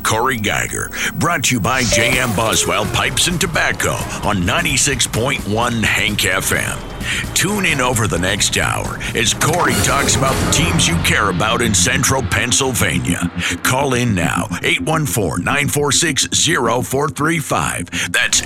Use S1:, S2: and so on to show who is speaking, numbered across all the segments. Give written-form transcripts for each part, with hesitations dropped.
S1: Corey Geiger. Brought to you by J.M. Boswell Pipes and Tobacco on 96.1 Hank FM. Tune in over the next hour as Corey talks about the teams you care about in central Pennsylvania. Call in now, 814-946-0435. That's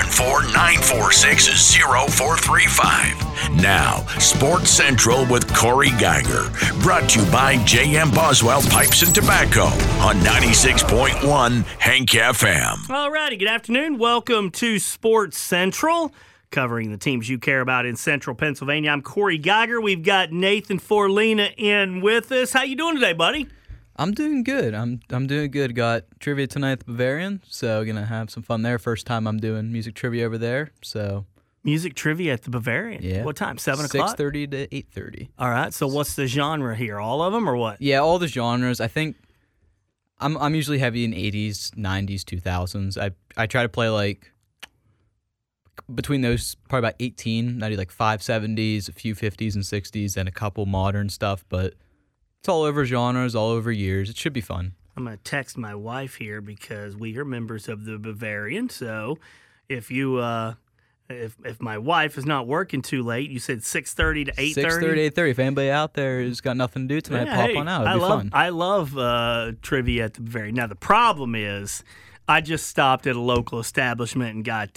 S1: 814-946-0435. Now, Sports Central with Corey Geiger. Brought to you by J.M. Boswell Pipes and Tobacco on 96.1 Hank FM.
S2: All righty, good afternoon. Welcome to Sports Central, covering the teams you care about in central Pennsylvania. I'm Corey Geiger. We've got Nathan Forlina in with us. How you doing today, buddy?
S3: I'm doing good. I'm doing good. Got trivia tonight at the Bavarian, so gonna have some fun there. First time I'm doing music trivia over there, so...
S2: Music trivia at the Bavarian?
S3: Yeah.
S2: What time, 7 o'clock?
S3: 6:30 to 8:30.
S2: All right, so what's the genre here? All of them or what?
S3: Yeah, all the genres. I think I'm usually heavy in 80s, 90s, 2000s. I try to play like... Between those, probably about 18. I do like 570s, a few 50s and 60s, and a couple modern stuff. But it's all over genres, all over years. It should be fun.
S2: I'm going to text my wife here because we are members of the Bavarian. So if you, if my wife is not working too late, you said 6:30 to 8:30.
S3: 6:30 to 8:30. If anybody out there has got nothing to do tonight, pop on out. It'll be fun.
S2: I love trivia at the Bavarian. Now the problem is, I just stopped at a local establishment and got.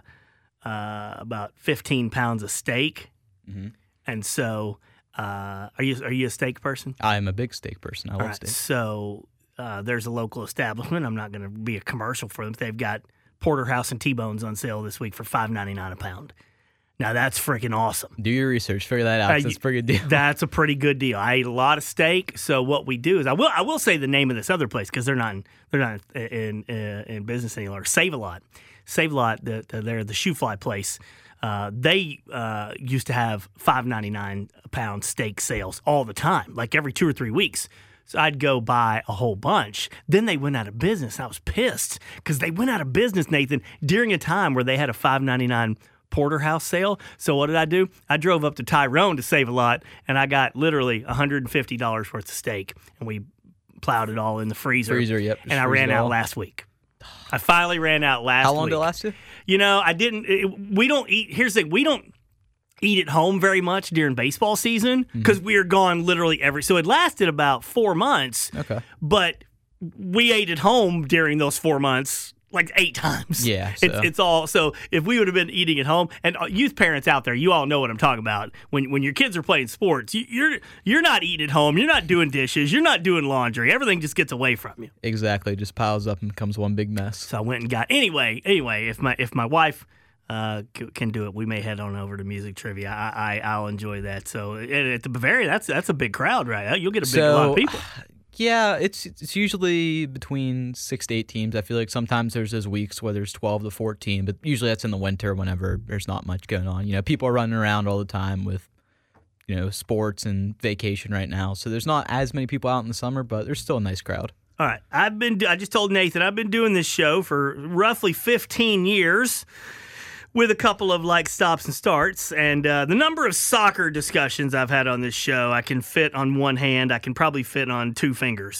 S2: About 15 pounds of steak. Mm-hmm. And so, are you a steak person?
S3: I'm a big steak person. I love steak.
S2: So, there's a local establishment. I'm not going to be a commercial for them. They've got porterhouse and T-bones on sale this week for $5.99 a pound. Now, that's freaking awesome.
S3: Do your research. Figure that out. That's a pretty good deal.
S2: That's a pretty good deal. I eat a lot of steak. So what we do is I will say the name of this other place because they're not in business anymore. Save-A-Lot. Save-A-Lot, they're the shoe fly place. They used to have $5.99 a pound steak sales all the time, like every 2 or 3 weeks. So I'd go buy a whole bunch. Then they went out of business. I was pissed because they went out of business, Nathan, during a time where they had a $5.99 porterhouse sale. So what did I do? I drove up to Tyrone to Save-A-Lot, and I got literally $150 worth of steak, and we plowed it all in the freezer.
S3: Yep.
S2: And I ran out last week. I finally ran out last week.
S3: How long did it last you?
S2: You know, I didn't. We don't eat. Here's the thing: we don't eat at home very much during baseball season because we are gone literally every. So it lasted about 4 months.
S3: Okay.
S2: But we ate at home during those 4 months like 8 times.
S3: Yeah. So.
S2: It's all. So if we would have been eating at home, and youth parents out there, you all know what I'm talking about. When your kids are playing sports, you're not eating at home. You're not doing dishes. You're not doing laundry. Everything just gets away from you.
S3: Exactly. Just piles up and becomes one big mess.
S2: So I went and got anyway. If my wife can do it, we may head on over to music trivia. I'll enjoy that. So at the Bavarian, that's a big crowd, right? You'll get a lot of people.
S3: Yeah, it's usually between 6 to 8 teams. I feel like sometimes there's those weeks where there's 12 to 14, but usually that's in the winter whenever there's not much going on. You know, people are running around all the time with, you know, sports and vacation right now. So there's not as many people out in the summer, but there's still a nice crowd.
S2: All right. I just told Nathan I've been doing this show for roughly 15 years. With a couple of like stops and starts, and the number of soccer discussions I've had on this show, I can fit on one hand. I can probably fit on 2 fingers.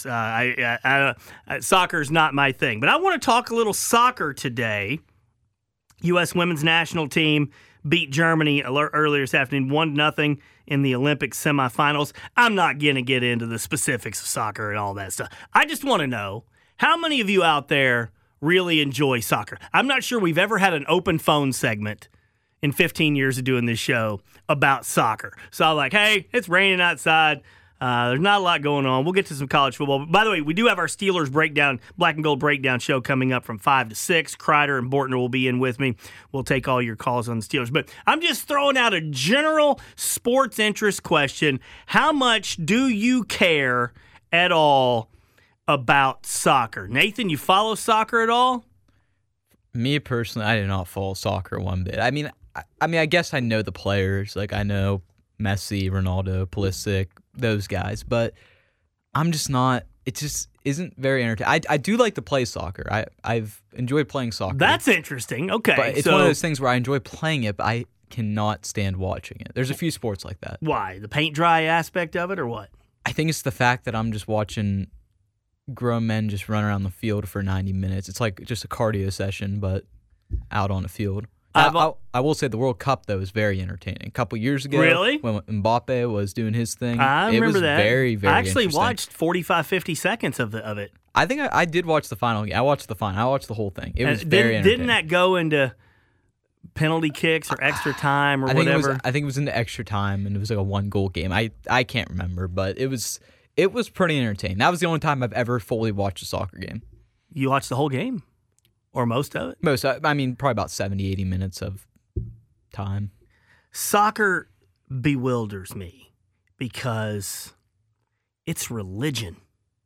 S2: Soccer's not my thing, but I want to talk a little soccer today. U.S. women's national team beat Germany earlier this afternoon, 1-0 in the Olympic semifinals. I'm not going to get into the specifics of soccer and all that stuff. I just want to know how many of you out there really enjoy soccer. I'm not sure we've ever had an open phone segment in 15 years of doing this show about soccer. So I'm like, hey, it's raining outside. There's not a lot going on. We'll get to some college football. But by the way, we do have our Steelers breakdown, black and gold breakdown show coming up from 5 to 6. Kreider and Bortner will be in with me. We'll take all your calls on the Steelers. But I'm just throwing out a general sports interest question. How much do you care at all about soccer? Nathan, you follow soccer at all?
S3: Me personally, I do not follow soccer one bit. I mean, I guess I know the players. Like I know Messi, Ronaldo, Pulisic, those guys, but I'm just not. It just isn't very entertaining. I do like to play soccer. I've enjoyed playing soccer.
S2: That's interesting. Okay,
S3: but it's one of those things where I enjoy playing it, but I cannot stand watching it. There's a few sports like that.
S2: Why? The paint dry aspect of it, or what?
S3: I think it's the fact that I'm just watching grown men just run around the field for 90 minutes. It's like just a cardio session, but out on the field. I will say the World Cup, though, is very entertaining. A couple years ago,
S2: Really?
S3: when Mbappe was doing his thing,
S2: I remember
S3: it was
S2: that.
S3: very, very
S2: I actually
S3: interesting.
S2: watched 45, 50 seconds of it.
S3: I think I did watch the final. I watched the final. I watched the whole thing. It was
S2: And
S3: very entertaining.
S2: Didn't that go into penalty kicks or extra time or whatever?
S3: I think it was into extra time, and it was like a 1-goal game. I can't remember, but it was pretty entertaining. That was the only time I've ever fully watched a soccer game.
S2: You watched the whole game? Or most of it?
S3: Probably about 70, 80 minutes of time.
S2: Soccer bewilders me because it's religion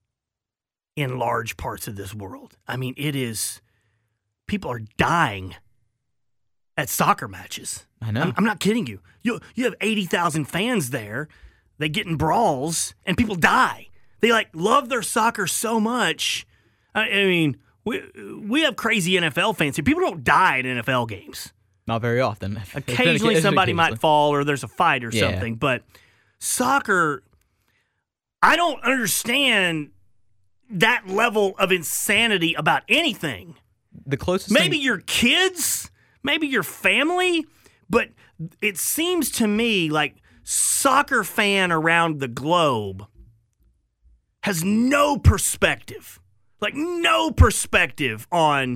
S2: in large parts of this world. I mean, it is, people are dying at soccer matches.
S3: I know.
S2: I'm not kidding you. You have 80,000 fans there. They get in brawls and people die. They love their soccer so much. I mean, we have crazy NFL fans here. People don't die at NFL games.
S3: Not very often.
S2: Occasionally somebody might fall or there's a fight or
S3: Yeah.
S2: something. But soccer, I don't understand that level of insanity about anything.
S3: The closest
S2: Maybe
S3: thing,
S2: your kids, maybe your family, but it seems to me like soccer fan around the globe has no perspective. No perspective on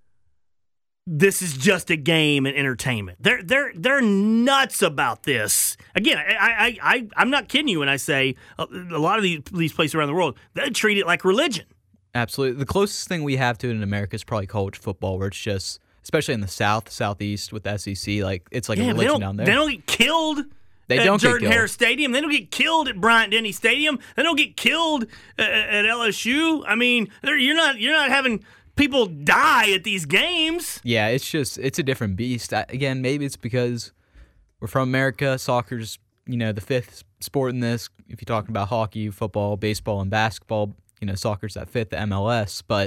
S2: this is just a game and entertainment. They're nuts about this. Again, I'm not kidding you when I say a lot of these places around the world, they treat it like religion.
S3: absolutely. The closest thing we have to it in America is probably college football, where it's just, especially in the South, Southeast with the SEC, it's like a religion down there.
S2: They don't get killed
S3: They
S2: at
S3: don't get
S2: Jordan
S3: killed.
S2: Hare Stadium. They don't get killed at Bryant-Denny Stadium. They don't get killed at LSU. I mean, you're not having people die at these games.
S3: Yeah, it's a different beast. Again, maybe it's because we're from America. Soccer's, the fifth sport in this. If you're talking about hockey, football, baseball, and basketball, soccer's that fifth, the MLS. But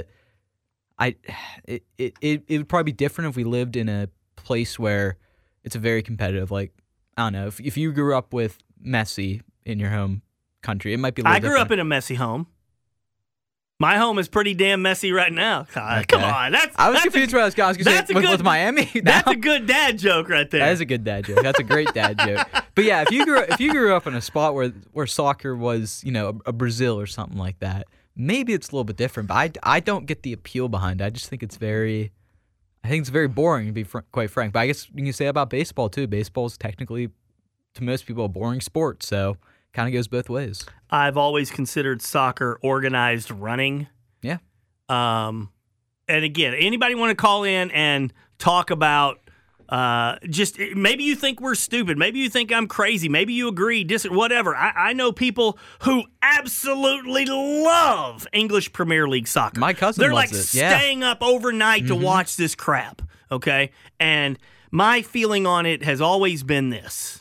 S3: it would probably be different if we lived in a place where it's a very competitive, I don't know, if you grew up with Messi in your home country, it might be a little
S2: I grew up
S3: different.
S2: in a messy home. My home is pretty damn messy right now. God,
S3: Okay.
S2: come on.
S3: I was confused where I was going. I was going
S2: that's
S3: to
S2: a
S3: say,
S2: good-
S3: with Miami.
S2: That's
S3: now?
S2: a good dad joke right there.
S3: That is a good dad joke. That's a great dad joke. But yeah, if you grew up in a spot where soccer was, a Brazil or something like that, maybe it's a little bit different. But I don't get the appeal behind it. I just think it's very boring, to be quite frank. But I guess you can say about baseball too. Baseball's technically, to most people, a boring sport. So kind of goes both ways.
S2: I've always considered soccer organized running.
S3: Yeah.
S2: And again, anybody want to call in and talk about just maybe you think we're stupid. Maybe you think I'm crazy. Maybe you agree, whatever. I know people who absolutely love English Premier League soccer.
S3: My cousin
S2: They're
S3: loves it. Yeah.
S2: staying up overnight to watch this crap, okay? And my feeling on it has always been this.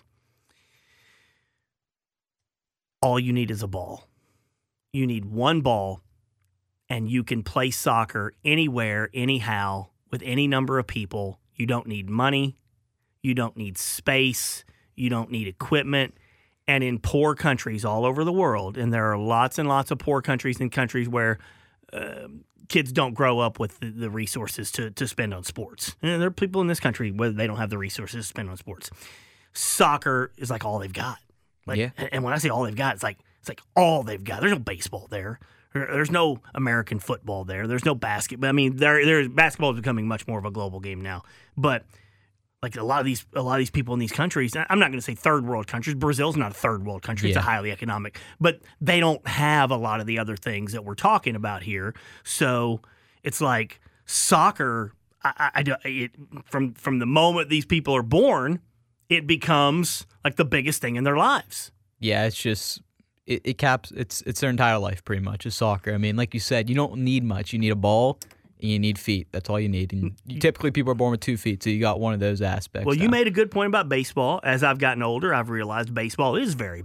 S2: All you need is a ball. You need one ball, and you can play soccer anywhere, anyhow, with any number of people. You don't need money. You don't need space. You don't need equipment. And in poor countries all over the world, and there are lots and lots of poor countries and countries where kids don't grow up with the resources to spend on sports. And there are people in this country where they don't have the resources to spend on sports. Soccer is like all they've got.
S3: Yeah.
S2: And when I say all they've got, it's like all they've got. There's no baseball there. There's no American football there. There's no basketball. I mean, there's basketball is becoming much more of a global game now. But a lot of these people in these countries, I'm not going to say third world countries. Brazil's not a third world country. It's a highly economic, but they don't have a lot of the other things that we're talking about here. So it's like soccer. From the moment these people are born, it becomes like the biggest thing in their lives.
S3: Yeah, it's just it caps it's their entire life pretty much is soccer. I mean, like you said, you don't need much. You need a ball and you need feet. That's all you need. And typically people are born with 2 feet, so you got one of those aspects.
S2: Well, you made a good point about baseball. As I've gotten older, I've realized baseball is very boring.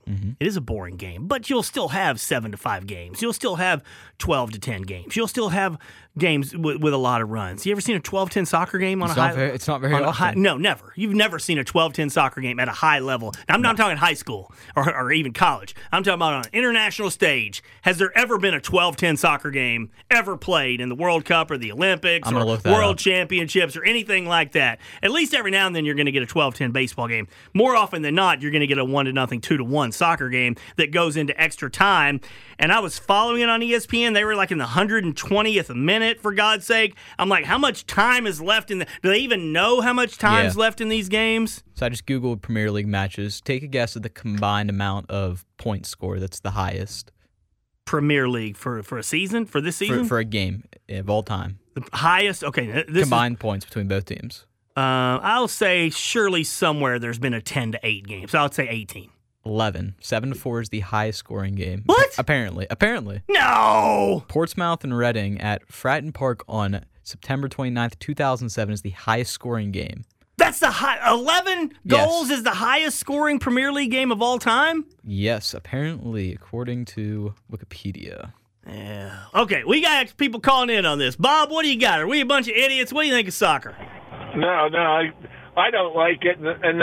S2: It is a boring game, but you'll still have 7-5 games. You'll still have 12-10 games. You'll still have games with a lot of runs. You ever seen a 12-10 soccer game on
S3: It's not very often.
S2: No, never. You've never seen a 12-10 soccer game at a high level. Now, I'm not talking high school or even college. I'm talking about on an international stage. Has there ever been a 12-10 soccer game ever played in the World Cup or the Olympics or World Championships or anything like that? At least every now and then you're going to get a 12-10 baseball game. More often than not, you're going to get a 1-0, 2-1 soccer game that goes into extra time. And I was following it on ESPN. They were like in the 120th minute, for God's sake. I'm like, how much time is left in do they even know how much time's left in these games?
S3: So I just Googled Premier League matches. Take a guess at the combined amount of points scored that's the highest.
S2: Premier League for a season? For this season?
S3: For a game of all time.
S2: The highest? Okay.
S3: Combined points between both teams.
S2: I'll say surely somewhere there's been a 10-8 game. So I'll say 18.
S3: 11. 7-4 is the highest scoring game.
S2: What?
S3: Apparently.
S2: No!
S3: Portsmouth and Reading at Fratton Park on September 29th, 2007 is the highest scoring game.
S2: That's the 11 goals is the highest scoring Premier League game of all time?
S3: Yes, apparently, according to Wikipedia.
S2: Yeah. Okay, we got people calling in on this. Bob, what do you got? Are we a bunch of idiots? What do you think of soccer?
S4: No, I don't like it, and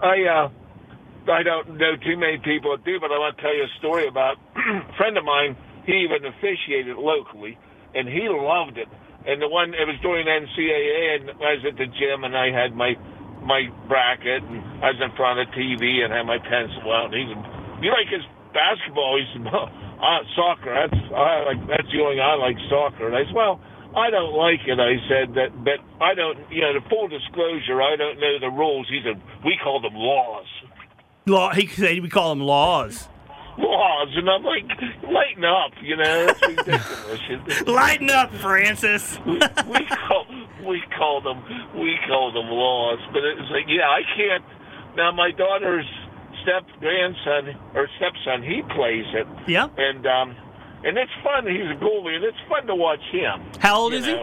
S4: I don't know too many people that do, but I want to tell you a story about a friend of mine. He even officiated locally, and he loved it. And it was during NCAA, and I was at the gym, and I had my bracket, and I was in front of the TV and had my pencil out. And he said, "You like his basketball?" He said, "Soccer. That's the only I like soccer." And I said, "Well, I don't like it." I said that, but I don't. The full disclosure, I don't know the rules. He said, "We call them laws."
S2: He said we call them laws.
S4: Laws, and I'm like, lighten up, That's ridiculous.
S2: Lighten up, Francis.
S4: we call them laws, but it's like, I can't. Now my daughter's stepson, he plays it.
S2: Yeah.
S4: And it's fun. He's a goalie, and it's fun to watch him.
S2: How old is he?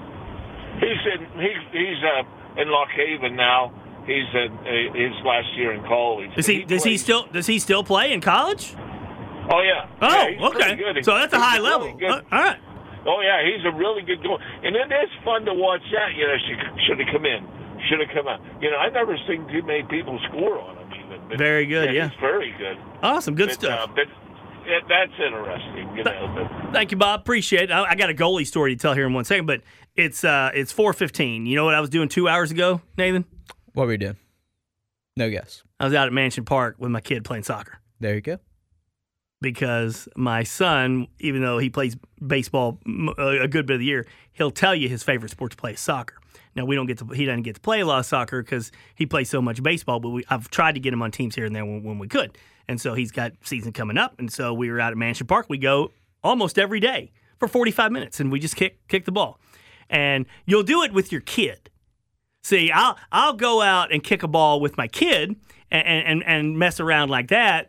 S4: He's in Lock Haven now. He's his last year in college.
S2: Does he still play in college?
S4: Oh yeah.
S2: Oh,
S4: he's
S2: okay.
S4: Good.
S2: So that's a high level.
S4: Really
S2: All right.
S4: Oh yeah, he's a really good goalie, and it is fun to watch that. She should have come in, should have come out. I've never seen too many people score on him even. But,
S2: very good. Yeah.
S4: He's very good.
S2: Awesome. Good stuff.
S4: That's interesting.
S2: Thank you, Bob. Appreciate it. I got a goalie story to tell here in 1 second, but it's 4:15. You know what I was doing 2 hours ago, Nathan?
S3: What were you doing? No guess.
S2: I was out at Mansion Park with my kid playing soccer.
S3: There you go.
S2: Because my son, even though he plays baseball a good bit of the year, he'll tell you his favorite sport to play is soccer. Now he doesn't get to play a lot of soccer because he plays so much baseball. But I've tried to get him on teams here and there when we could, and so he's got season coming up, and so we were out at Mansion Park. We go almost every day for 45 minutes, and we just kick the ball. And you'll do it with your kid. See, I'll go out and kick a ball with my kid and mess around like that.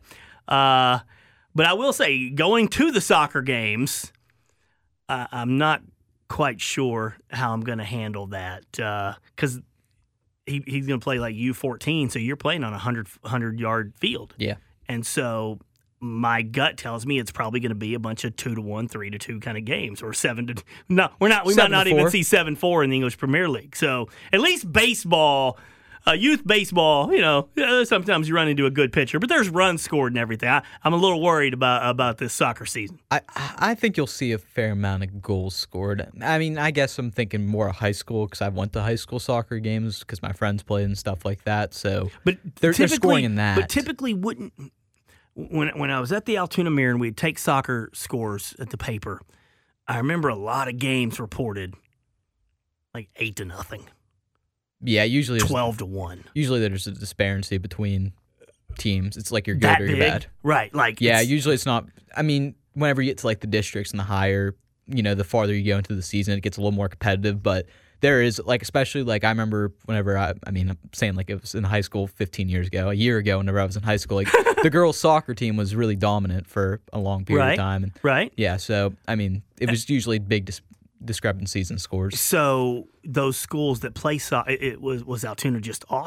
S2: But I will say, going to the soccer games, I'm not quite sure how I'm going to handle that because he's going to play like U14, so you're playing on a 100-yard field.
S3: Yeah.
S2: And so my gut tells me it's probably going to be a bunch of 2-1, 3-2 kind of games, or 7-2. No, we might not even see 7-4 in the English Premier League. So at least baseball. Youth baseball, sometimes you run into a good pitcher, but there's runs scored and everything. I'm a little worried about this soccer season.
S3: I think you'll see a fair amount of goals scored. I mean, I guess I'm thinking more of high school because I went to high school soccer games because my friends played and stuff like that. So
S2: but
S3: they're scoring in that.
S2: But typically wouldn't. When I was at the Altoona Mirror and we'd take soccer scores at the paper, I remember a lot of games reported like 8-0.
S3: Yeah, usually
S2: 12-1.
S3: Usually there's a disparity between teams. It's like you're good or you're bad.
S2: Right.
S3: Usually it's not. I mean, whenever you get to like the districts and the higher, the farther you go into the season, it gets a little more competitive. But there is especially I remember whenever I'm saying it was in high school 15 years ago, a year ago, whenever I was in high school, the girls' soccer team was really dominant for a long period of time. And,
S2: right.
S3: Yeah. So it was usually big discrepancies in scores.
S2: So those schools that play soccer, was Altoona just awesome,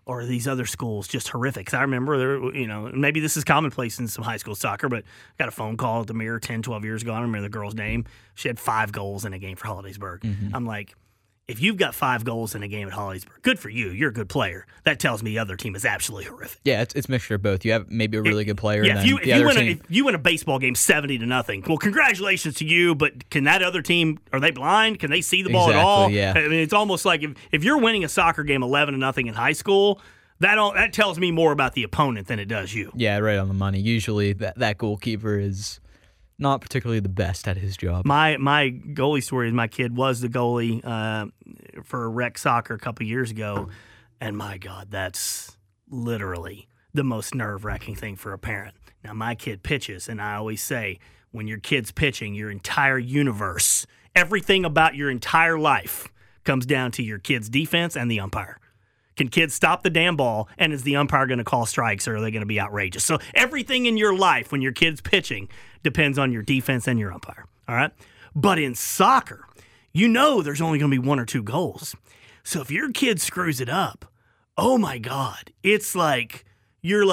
S2: or are these other schools just horrific? 'Cause I remember maybe this is commonplace in some high school soccer, but I got a phone call at the Mirror 10, 12 years ago. I don't remember the girl's name. She had 5 goals in a game for Hollidaysburg.
S3: Mm-hmm.
S2: I'm like, if you've got 5 goals in a game at Hollidaysburg, good for you. You're a good player. That tells me the other team is absolutely horrific.
S3: Yeah, it's a mixture of both. You have maybe a really good player.
S2: Yeah,
S3: and
S2: if you win a baseball game 70-0, well, congratulations to you. But can that other team? Are they blind? Can they see the ball at all?
S3: Yeah.
S2: I mean, it's almost like if you're winning a soccer game 11-0 in high school, that tells me more about the opponent than it does you.
S3: Yeah, right on the money. Usually that goalkeeper is not particularly the best at his job.
S2: My goalie story is my kid was the goalie for rec soccer a couple years ago, and my God, that's literally the most nerve-wracking thing for a parent. Now, my kid pitches, and I always say, when your kid's pitching, your entire universe, everything about your entire life comes down to your kid's defense and the umpire. Can kids stop the damn ball, and is the umpire going to call strikes, or are they going to be outrageous? So everything in your life when your kid's pitching depends on your defense and your umpire, all right? But in soccer, there's only going to be 1 or 2 goals. So if your kid screws it up, oh my God, it's like you're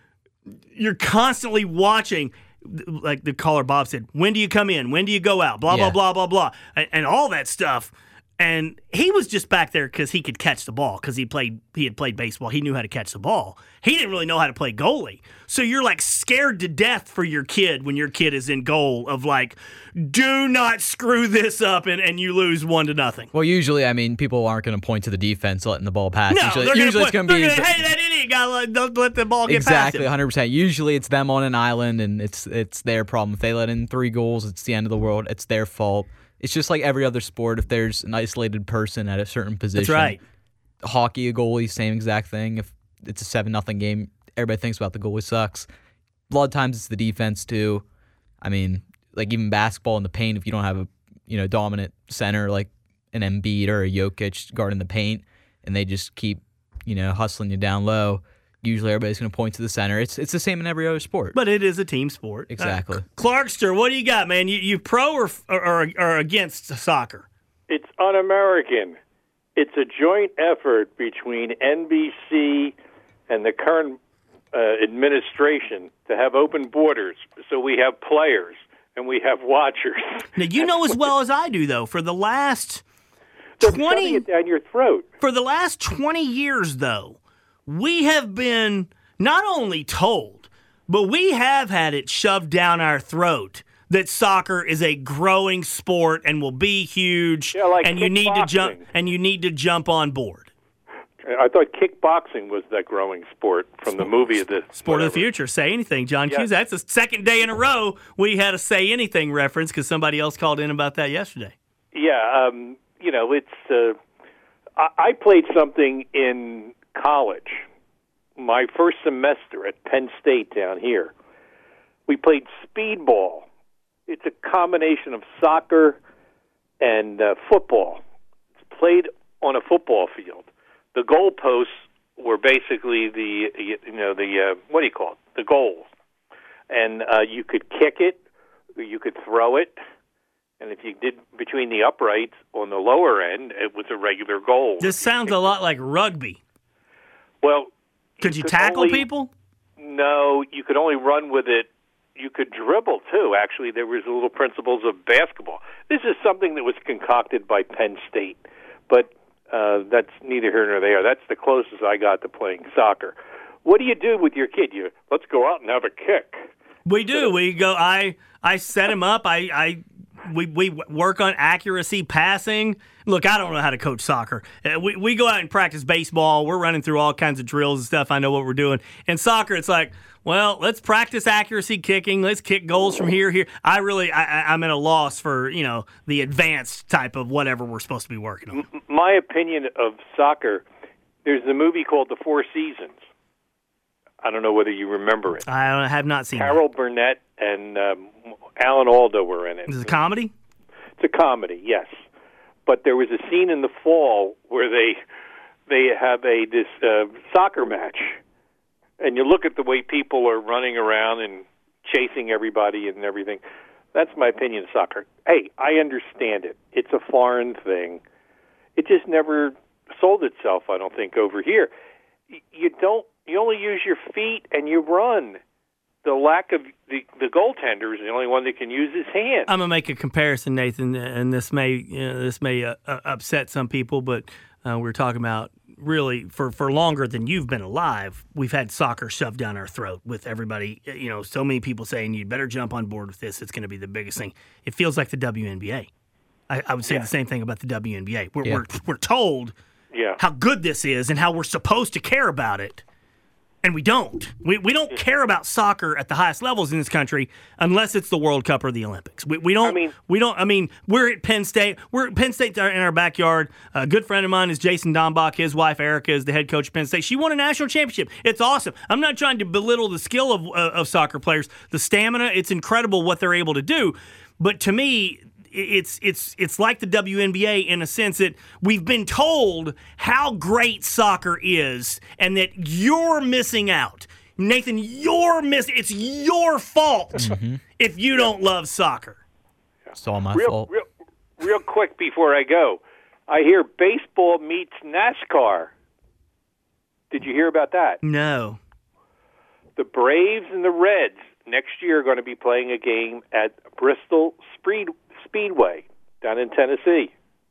S2: constantly watching, like the caller Bob said, when do you come in? When do you go out? Blah, blah, blah, blah, blah, and all that stuff. And he was just back there because he could catch the ball because he had played baseball. He knew how to catch the ball. He didn't really know how to play goalie. So you're like scared to death for your kid when your kid is in goal of like, do not screw this up and you lose 1-0.
S3: Well, usually, I mean, people aren't going to point to the defense letting the ball pass.
S2: No,
S3: usually it's going to be,
S2: hey, that idiot guy, don't let the ball get past him.
S3: Exactly, 100%. Usually it's them on an island and it's their problem. If they let in 3 goals, it's the end of the world. It's their fault. It's just like every other sport. If there's an isolated person at a certain position,
S2: that's right.
S3: Hockey, a goalie, same exact thing. If it's a 7-0 game, everybody thinks about the goalie sucks. A lot of times it's the defense too. I mean, like even basketball in the paint, if you don't have a dominant center like an Embiid or a Jokic guarding the paint, and they just keep hustling you down low, usually everybody's going to point to the center. It's the same in every other sport.
S2: But it is a team sport.
S3: Exactly.
S2: Clarkster, what do you got, man? You pro or against soccer?
S5: It's un-American. It's a joint effort between NBC and the current administration to have open borders so we have players and we have watchers.
S2: Now, you know as well as I do, though, for the last
S5: They're shoving it down your throat.
S2: For the last 20 years, though, we have been not only told, but we have had it shoved down our throat that soccer is a growing sport and will be huge, and you need to jump on board.
S5: I thought kickboxing was that growing sport from the movie of the
S2: Sport of the Future. Say Anything, John Hughes. That's the second day in a row we had a Say Anything reference because somebody else called in about that yesterday.
S5: Yeah, it's. I played something in college, my first semester at Penn State down here. We played speedball. It's a combination of soccer and football. It's played on a football field. The goalposts were basically the what do you call it? The goals, and you could kick it, or you could throw it, and if you did between the uprights on the lower end, it was a regular goal.
S2: This sounds a lot like rugby.
S5: Well,
S2: could you tackle people?
S5: No, you could only run with it. You could dribble, too. Actually, there was little principles of basketball. This is something that was concocted by Penn State, but that's neither here nor there. That's the closest I got to playing soccer. What do you do with your kid? Let's go out and have a kick.
S2: We do. We go. I set him up. We work on accuracy, passing. Look, I don't know how to coach soccer. We go out and practice baseball. We're running through all kinds of drills and stuff. I know what we're doing. In soccer, it's like, well, let's practice accuracy kicking. Let's kick goals from here. I'm at a loss for, the advanced type of whatever we're supposed to be working on.
S5: My opinion of soccer, there's a movie called The Four Seasons. I don't know whether you remember it.
S2: I have not seen it.
S5: Carol Burnett and Alan Alda were in it.
S2: Is it a comedy?
S5: It's a comedy, yes. But there was a scene in the fall where they have this soccer match, and you look at the way people are running around and chasing everybody and everything. That's my opinion of soccer. Hey, I understand it. It's a foreign thing. It just never sold itself, I don't think, over here. you only use your feet and you run. The lack of the goaltender is the only one that can use his hands.
S2: I'm gonna make a comparison, Nathan, and this may upset some people, but we're talking about really for longer than you've been alive. We've had soccer shoved down our throat with everybody. So many people saying you better jump on board with this. It's going to be the biggest thing. It feels like the WNBA. I would say the same thing about the WNBA. We're told how good this is and how we're supposed to care about it. And we don't. We don't care about soccer at the highest levels in this country unless it's the World Cup or the Olympics. We don't. We're at Penn State. We're at Penn State in our backyard. A good friend of mine is Jason Dombach. His wife Erica is the head coach of Penn State. She won a national championship. It's awesome. I'm not trying to belittle the skill of soccer players, the stamina. It's incredible what they're able to do. But to me, it's like the WNBA in a sense that we've been told how great soccer is and that you're missing out. Nathan, you're missing. It's your fault if you don't love soccer.
S3: It's all my fault.
S5: Real quick before I go, I hear baseball meets NASCAR. Did you hear about that?
S2: No.
S5: The Braves and the Reds next year are going to be playing a game at Bristol Speedway down in Tennessee.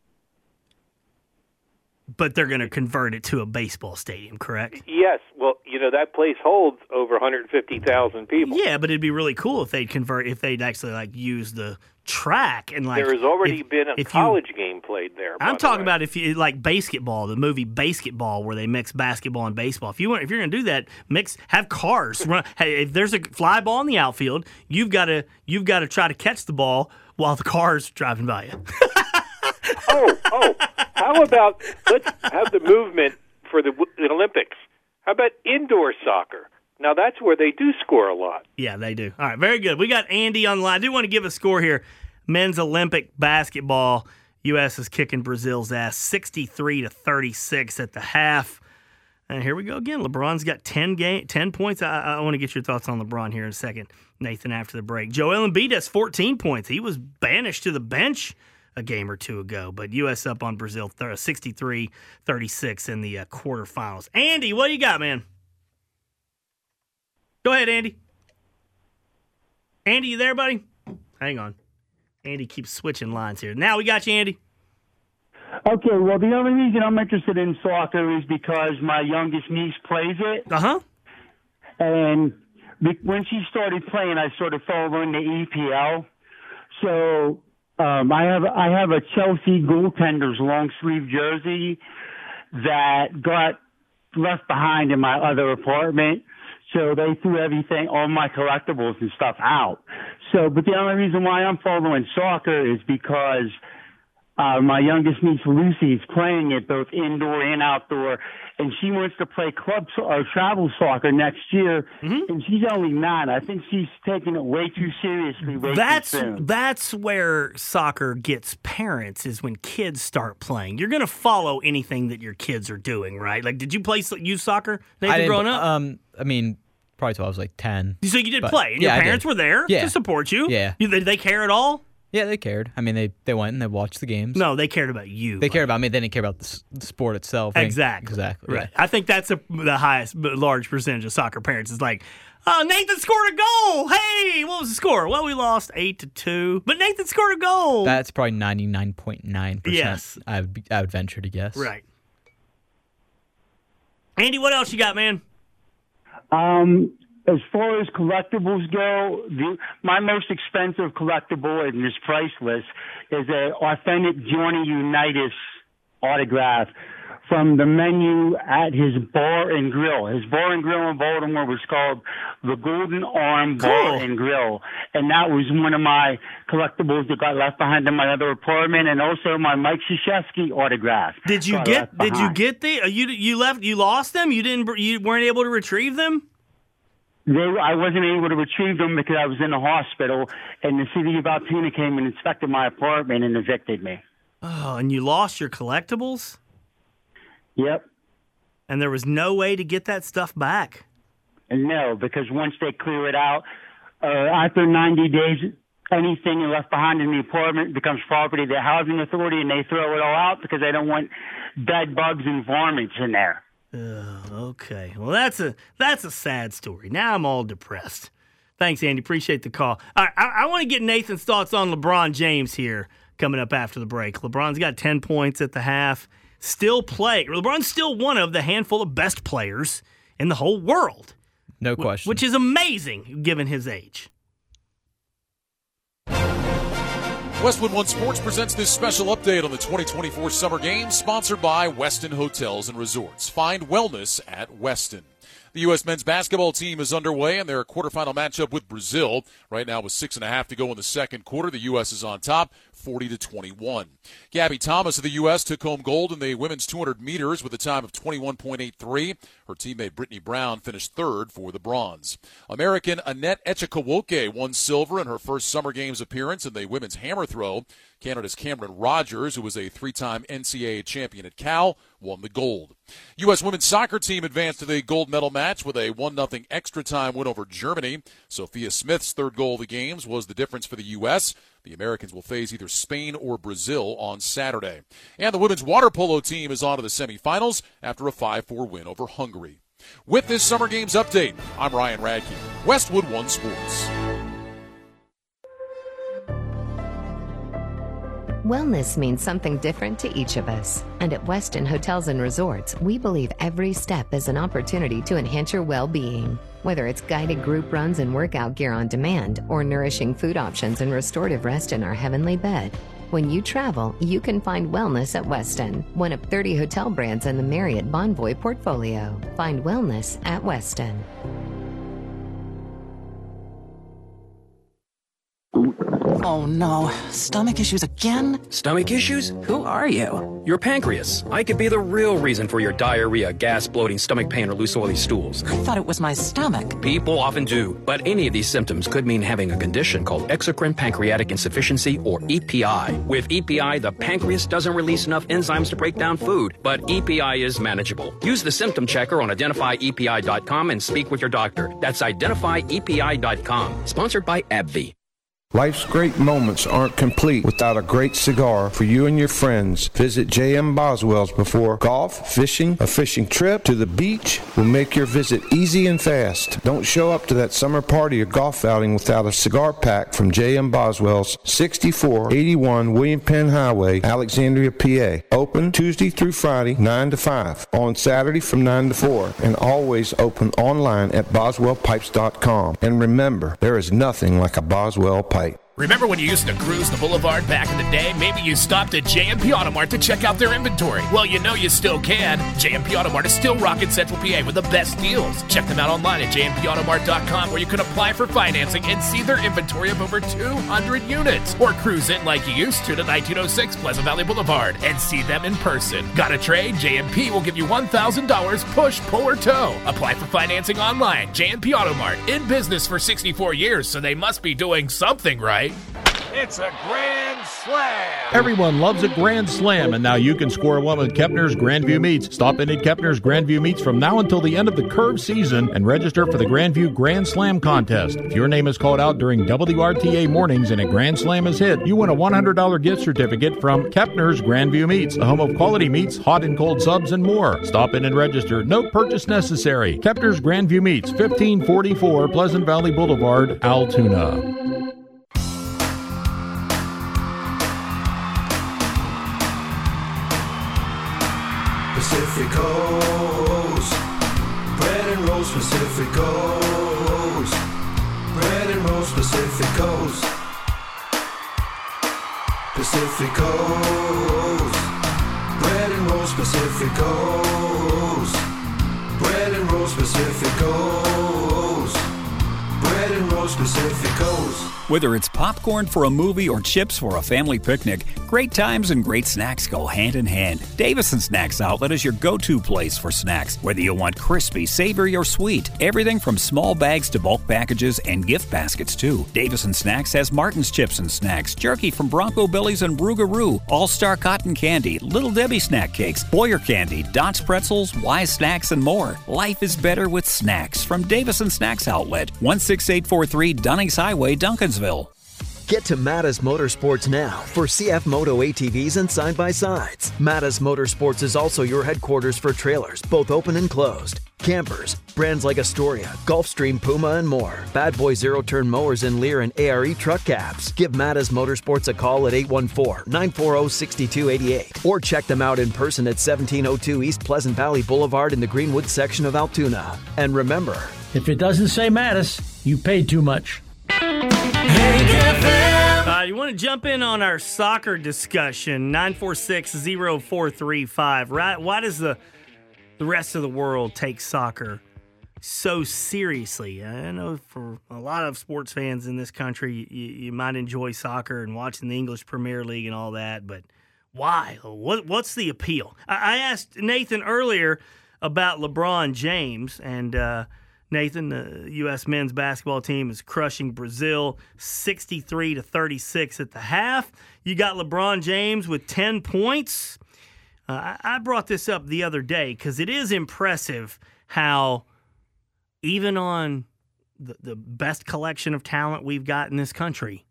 S2: But they're going to convert it to a baseball stadium, correct?
S5: Yes. Well, that place holds over 150,000 people.
S2: Yeah, but it'd be really cool if they'd actually use the track and
S5: there has already been a college game played there.
S2: I'm talking about if you like basketball, the movie Basketball, where they mix basketball and baseball. If you're going to do that, have cars run. Hey, if there's a fly ball in the outfield, you've got to try to catch the ball while the car's driving by you.
S5: Oh, how about let's have the movement for the Olympics? How about indoor soccer? Now, that's where they do score a lot.
S2: Yeah, they do. All right, very good. We got Andy on the line. I do want to give a score here. Men's Olympic basketball, U.S. is kicking Brazil's ass 63-36 at the half. And here we go again. LeBron's got 10 points. I want to get your thoughts on LeBron here in a second, Nathan, after the break. Joel Embiid has 14 points. He was banished to the bench a game or two ago, but U.S. up on Brazil 63-36 in the quarterfinals. Andy, what do you got, man? Go ahead, Andy. Andy, you there, buddy? Hang on. Andy keeps switching lines here. Now we got you, Andy.
S6: Okay, well, the only reason I'm interested in soccer is because my youngest niece plays it.
S2: Uh-huh.
S6: And when she started playing, I sort of fell in the EPL. So I have a Chelsea goaltender's long-sleeve jersey that got left behind in my other apartment. So they threw all my collectibles and stuff out. But the only reason why I'm following soccer is because my youngest niece Lucy is playing it both indoor and outdoor, and she wants to play club or travel soccer next year. And she's only 9. I think she's taking it way too seriously. Too soon.
S2: That's where soccer gets parents, is when kids start playing. You're going to follow anything that your kids are doing, right? Like, did you play youth soccer growing up?
S3: I mean, probably till I was like 10.
S2: So you did play, and your parents were there to support you?
S3: Yeah.
S2: Did they care at all?
S3: Yeah, they cared. I mean, they went and they watched the games.
S2: No, they cared about you.
S3: They cared about me. They didn't care about the sport itself.
S2: Exactly.
S3: Right.
S2: I think that's the highest large percentage of soccer parents is like, oh, Nathan scored a goal. Hey, what was the score? Well, we lost 8-2, but Nathan scored a goal.
S3: That's probably 99.9%.
S2: Yes.
S3: I would venture to guess.
S2: Right. Andy, what else you got, man?
S6: As far as collectibles go, my most expensive collectible in this price list is an authentic Johnny Unitas autograph from the menu at his bar and grill. His bar and grill in Baltimore was called the Golden Arm Bar and Grill, and that was one of my collectibles that got left behind in my other apartment, and also my Mike Krzyzewski autograph.
S2: Did you get the you lost them? You weren't able to retrieve them?
S6: I wasn't able to retrieve them because I was in the hospital, and the city of Altoona came and inspected my apartment and evicted me.
S2: Oh, and you lost your collectibles?
S6: Yep.
S2: And there was no way to get that stuff back?
S6: No, because once they clear it out, after 90 days, anything left behind in the apartment becomes property of the housing authority, and they throw it all out because they don't want bed bugs and varmints in there.
S2: Okay. Well, that's a sad story. Now I'm all depressed. Thanks, Andy. Appreciate the call. All right, I want to get Nathan's thoughts on LeBron James here coming up after the break. LeBron's got 10 points at the half. LeBron's still one of the handful of best players in the whole world.
S3: No question.
S2: Which is amazing given his age.
S7: Westwood One Sports presents this special update on the 2024 Summer Games, sponsored by Westin Hotels and Resorts. Find wellness at Westin. The U.S. men's basketball team is underway in their quarterfinal matchup with Brazil. Right now with 6.5 to go in the second quarter, the U.S. is on top, 40-21. Gabby Thomas of the U.S. took home gold in the women's 200 meters with a time of 21.83. Her teammate Brittany Brown finished third for the bronze. American Annette Echekwoke won silver in her first Summer Games appearance in the women's hammer throw. Canada's Cameron Rogers, who was a three-time NCAA champion at Cal, won the gold. U.S. women's soccer team advanced to the gold medal match with a 1-0 extra time win over Germany. Sophia Smith's third goal of the games was the difference for the U.S. The Americans will face either Spain or Brazil on Saturday. And the women's water polo team is on to the semifinals after a 5-4 win over Hungary. With this Summer Games update, I'm Ryan Radke, Westwood One Sports.
S8: Wellness means something different to each of us. And at Westin Hotels and Resorts, we believe every step is an opportunity to enhance your well-being. Whether it's guided group runs and workout gear on demand, or nourishing food options and restorative rest in our heavenly bed, when you travel, you can find wellness at Westin, one of 30 hotel brands in the Marriott Bonvoy portfolio. Find wellness at Westin.
S9: Oh no, stomach issues again?
S10: Stomach issues? Who are you? Your pancreas. I could be the real reason for your diarrhea, gas, bloating, stomach pain, or loose oily stools.
S9: I thought it was my stomach.
S10: People often do, but any of these symptoms could mean having a condition called exocrine pancreatic insufficiency, or EPI. With EPI, the pancreas doesn't release enough enzymes to break down food, but EPI is manageable. Use the symptom checker on identifyepi.com and speak with your doctor. That's identifyepi.com. Sponsored by AbbVie.
S11: Life's great moments aren't complete without a great cigar for you and your friends. Visit J.M. Boswell's before golf, fishing, a fishing trip to the beach will make your visit easy and fast. Don't show up to that summer party or golf outing without a cigar pack from J.M. Boswell's, 6481 William Penn Highway, Alexandria, PA. Open Tuesday through Friday, 9 to 5. On Saturday from 9 to 4. And always open online at boswellpipes.com. And remember, there is nothing like a Boswell pipe.
S12: Remember when you used to cruise the boulevard back in the day? Maybe you stopped at JMP Automart to check out their inventory. Well, you know you still can. JMP Automart is still rocking Central PA with the best deals. Check them out online at jmpautomart.com, where you can apply for financing and see their inventory of over 200 units. Or cruise in like you used to 1906 Pleasant Valley Boulevard and see them in person. Got a trade? JMP will give you $1,000 push, pull, or tow. Apply for financing online. JMP Automart, in business for 64 years, so they must be doing something right.
S13: It's a grand slam.
S14: Everyone loves a grand slam, and now you can score one with Kepner's Grandview Meats. Stop in at Kepner's Grandview Meats from now until the end of the curve season and register for the Grandview Grand Slam contest. If your name is called out during WRTA mornings and a Grand Slam is hit, you win a $100 gift certificate from Kepner's Grandview Meats, the home of quality meats, hot and cold subs, and more. Stop in and register. No purchase necessary. Kepner's Grandview Meats, 1544 Pleasant Valley Boulevard, Altoona.
S15: Pacificos, bread and rolls Pacificos, bread and rolls Pacificos, Pacificos, bread and rolls Pacificos, bread and rolls Pacificos, bread and rolls Pacificos.
S16: Whether it's popcorn for a movie or chips for a family picnic, great times and great snacks go hand in hand. Davison Snacks Outlet is your go-to place for snacks. Whether you want crispy, savory, or sweet, everything from small bags to bulk packages and gift baskets too. Davison Snacks has Martin's Chips and Snacks, jerky from Bronco Billy's and Rougarou, All-Star Cotton Candy, Little Debbie Snack Cakes, Boyer Candy, Dots Pretzels, Wise Snacks, and more. Life is better with snacks from Davison Snacks Outlet, 16843 Dunnings Highway, Duncansville.
S17: Get to Mattis Motorsports now for CF Moto ATVs and side-by-sides. Mattis Motorsports is also your headquarters for trailers, both open and closed, campers, brands like Astoria, Gulfstream, Puma, and more. Bad Boy zero-turn mowers in Lear and ARE truck cabs. Give Mattis Motorsports a call at 814-940-6288 or check them out in person at 1702 East Pleasant Valley Boulevard in the Greenwood section of Altoona. And remember,
S18: if it doesn't say Mattis, you paid too much.
S2: You want to jump in on our soccer discussion? 946-0435. Right? Why does the rest of the world take soccer so seriously? I know for a lot of sports fans in this country, you might enjoy soccer and watching the English Premier League and all that, but why? What's the appeal? I asked Nathan earlier about LeBron James, and Nathan, the U.S. men's basketball team is crushing Brazil 63-36 at the half. You got LeBron James with 10 points. I brought this up the other day because it is impressive how even on the best collection of talent we've got in this country,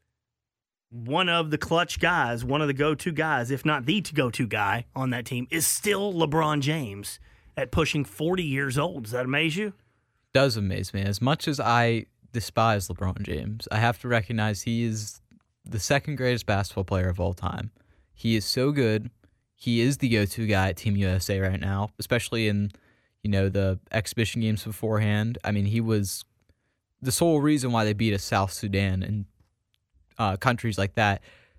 S2: one of the clutch guys, one of the go-to guys, if not the go-to guy on that team, is still LeBron James at pushing 40 years old. Does that amaze you?
S3: Does amaze me. As much as I despise LeBron James, I have to recognize he is the second greatest basketball player of all time. He is so good. He is the go-to guy at Team USA right now, especially in, the exhibition games beforehand. I mean, he was the sole reason why they beat South Sudan and countries like that.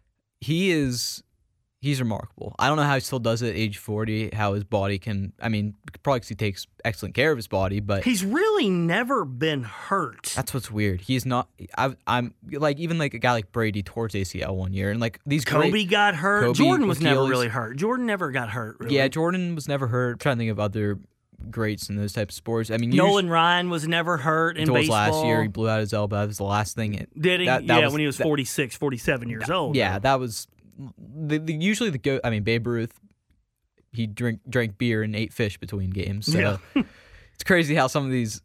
S3: He's remarkable. I don't know how he still does it at age 40, how his body can, probably because he takes excellent care of his body, but
S2: he's really never been hurt.
S3: That's what's weird. He's not, I'm like, even like a guy like Brady tore his ACL one year, and like these
S2: Kobe got hurt. Jordan was never really hurt. Jordan never got hurt, really.
S3: Yeah, Jordan was never hurt. I'm trying to think of other greats in those types of sports.
S2: Nolan Ryan was never hurt in baseball.
S3: Last year, he blew out his elbow. That was the last thing.
S2: Did he? When he was 46, 47 years old.
S3: Yeah, that was... usually Babe Ruth, he drank beer and ate fish between games. So it's crazy how some of these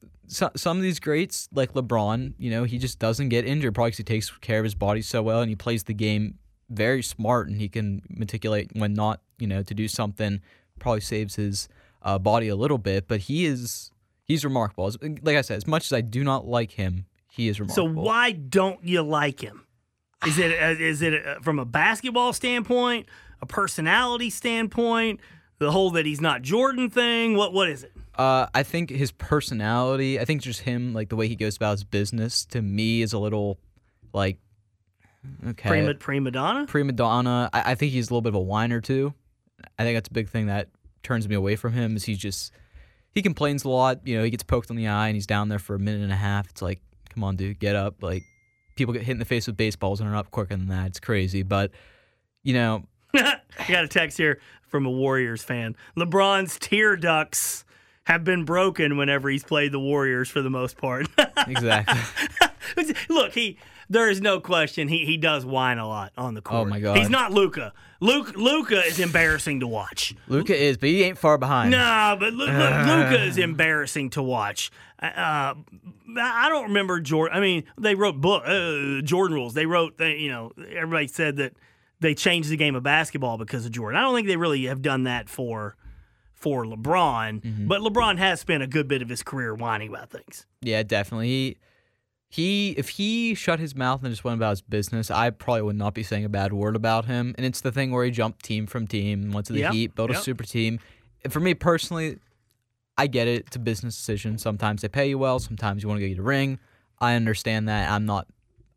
S3: greats like LeBron, he just doesn't get injured. Probably because he takes care of his body so well and he plays the game very smart and he can meticulate when not, to do something. Probably saves his body a little bit, but he's remarkable. Like I said, as much as I do not like him, he is remarkable.
S2: So why don't you like him? Is it from a basketball standpoint, a personality standpoint, the whole that he's not Jordan thing? What is it?
S3: I think his personality, I think just him, like the way he goes about his business, to me is a little like, okay.
S2: Prima donna?
S3: Prima donna. I think he's a little bit of a whiner too. I think that's a big thing that turns me away from him is he complains a lot. He gets poked on the eye and he's down there for a minute and a half. It's like, come on, dude, get up. Like, people get hit in the face with baseballs and are up quicker than that. It's crazy. But,
S2: I got a text here from a Warriors fan. LeBron's tear ducts have been broken whenever he's played the Warriors for the most part.
S3: Exactly.
S2: Look, there is no question he does whine a lot on the court.
S3: Oh, my God.
S2: He's not Luka. Luka is embarrassing to watch.
S3: Luka is, but he ain't far behind.
S2: No, but Luka is embarrassing to watch. I don't remember Jordan. They wrote Jordan rules. They wrote, everybody said that they changed the game of basketball because of Jordan. I don't think they really have done that for LeBron, but LeBron has spent a good bit of his career whining about things.
S3: Yeah, definitely. If he shut his mouth and just went about his business, I probably would not be saying a bad word about him. And it's the thing where he jumped team from team, went to the Heat, built a super team. And for me personally, I get it. It's a business decision. Sometimes they pay you well. Sometimes you want to get a ring. I understand that. I'm not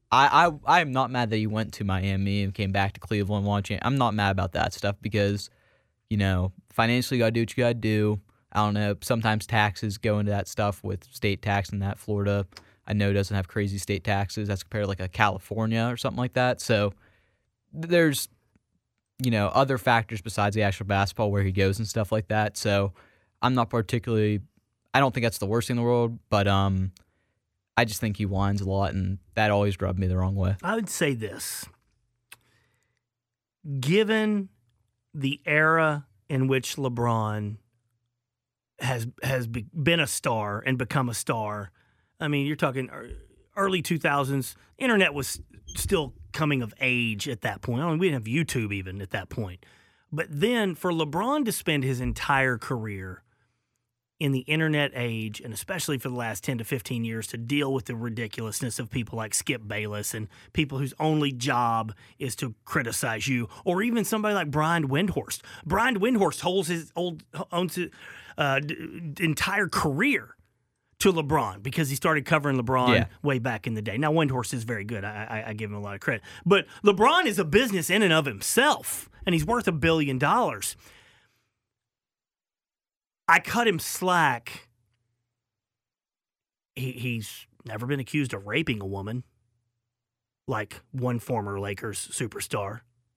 S3: mad that he went to Miami and came back to Cleveland watching. I'm not mad about that stuff because, financially you got to do what you got to do. I don't know. Sometimes taxes go into that stuff with state tax and that. Florida, I know, doesn't have crazy state taxes as compared to like a California or something like that. So there's, other factors besides the actual basketball where he goes and stuff like that. So I'm not particularly, I don't think that's the worst thing in the world, but I just think he whines a lot, and that always rubbed me the wrong way.
S2: I would say this. Given the era in which LeBron has been a star and become a star, you're talking early 2000s, internet was still coming of age at that point. I mean, we didn't have YouTube even at that point. But then for LeBron to spend his entire career in the internet age, and especially for the last 10 to 15 years, to deal with the ridiculousness of people like Skip Bayless and people whose only job is to criticize you, or even somebody like Brian Windhorst. Brian Windhorst owns his entire career to LeBron because he started covering LeBron way back in the day. Now, Windhorst is very good. I give him a lot of credit. But LeBron is a business in and of himself, and he's worth $1 billion. I cut him slack. He's never been accused of raping a woman like one former Lakers superstar.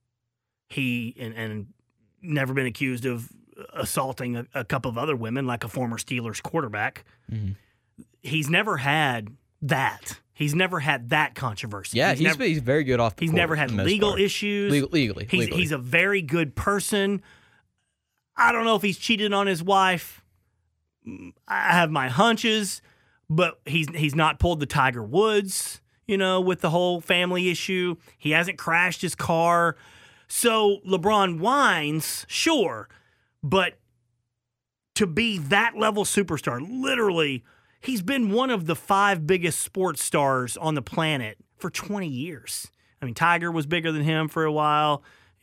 S2: And never been accused of assaulting a couple of other women like a former Steelers quarterback. Mm-hmm. He's never had that. He's never had that controversy.
S3: Yeah, he's very good off the court.
S2: He's never had legal issues.
S3: Legally.
S2: He's a very good person. I don't know if he's cheated on his wife. I have my hunches, but he's not pulled the Tiger Woods, with the whole family issue. He hasn't crashed his car. So LeBron whines, sure, but to be that level superstar, literally, he's been one of the 5 biggest sports stars on the planet for 20 years. I mean, Tiger was bigger than him for a while,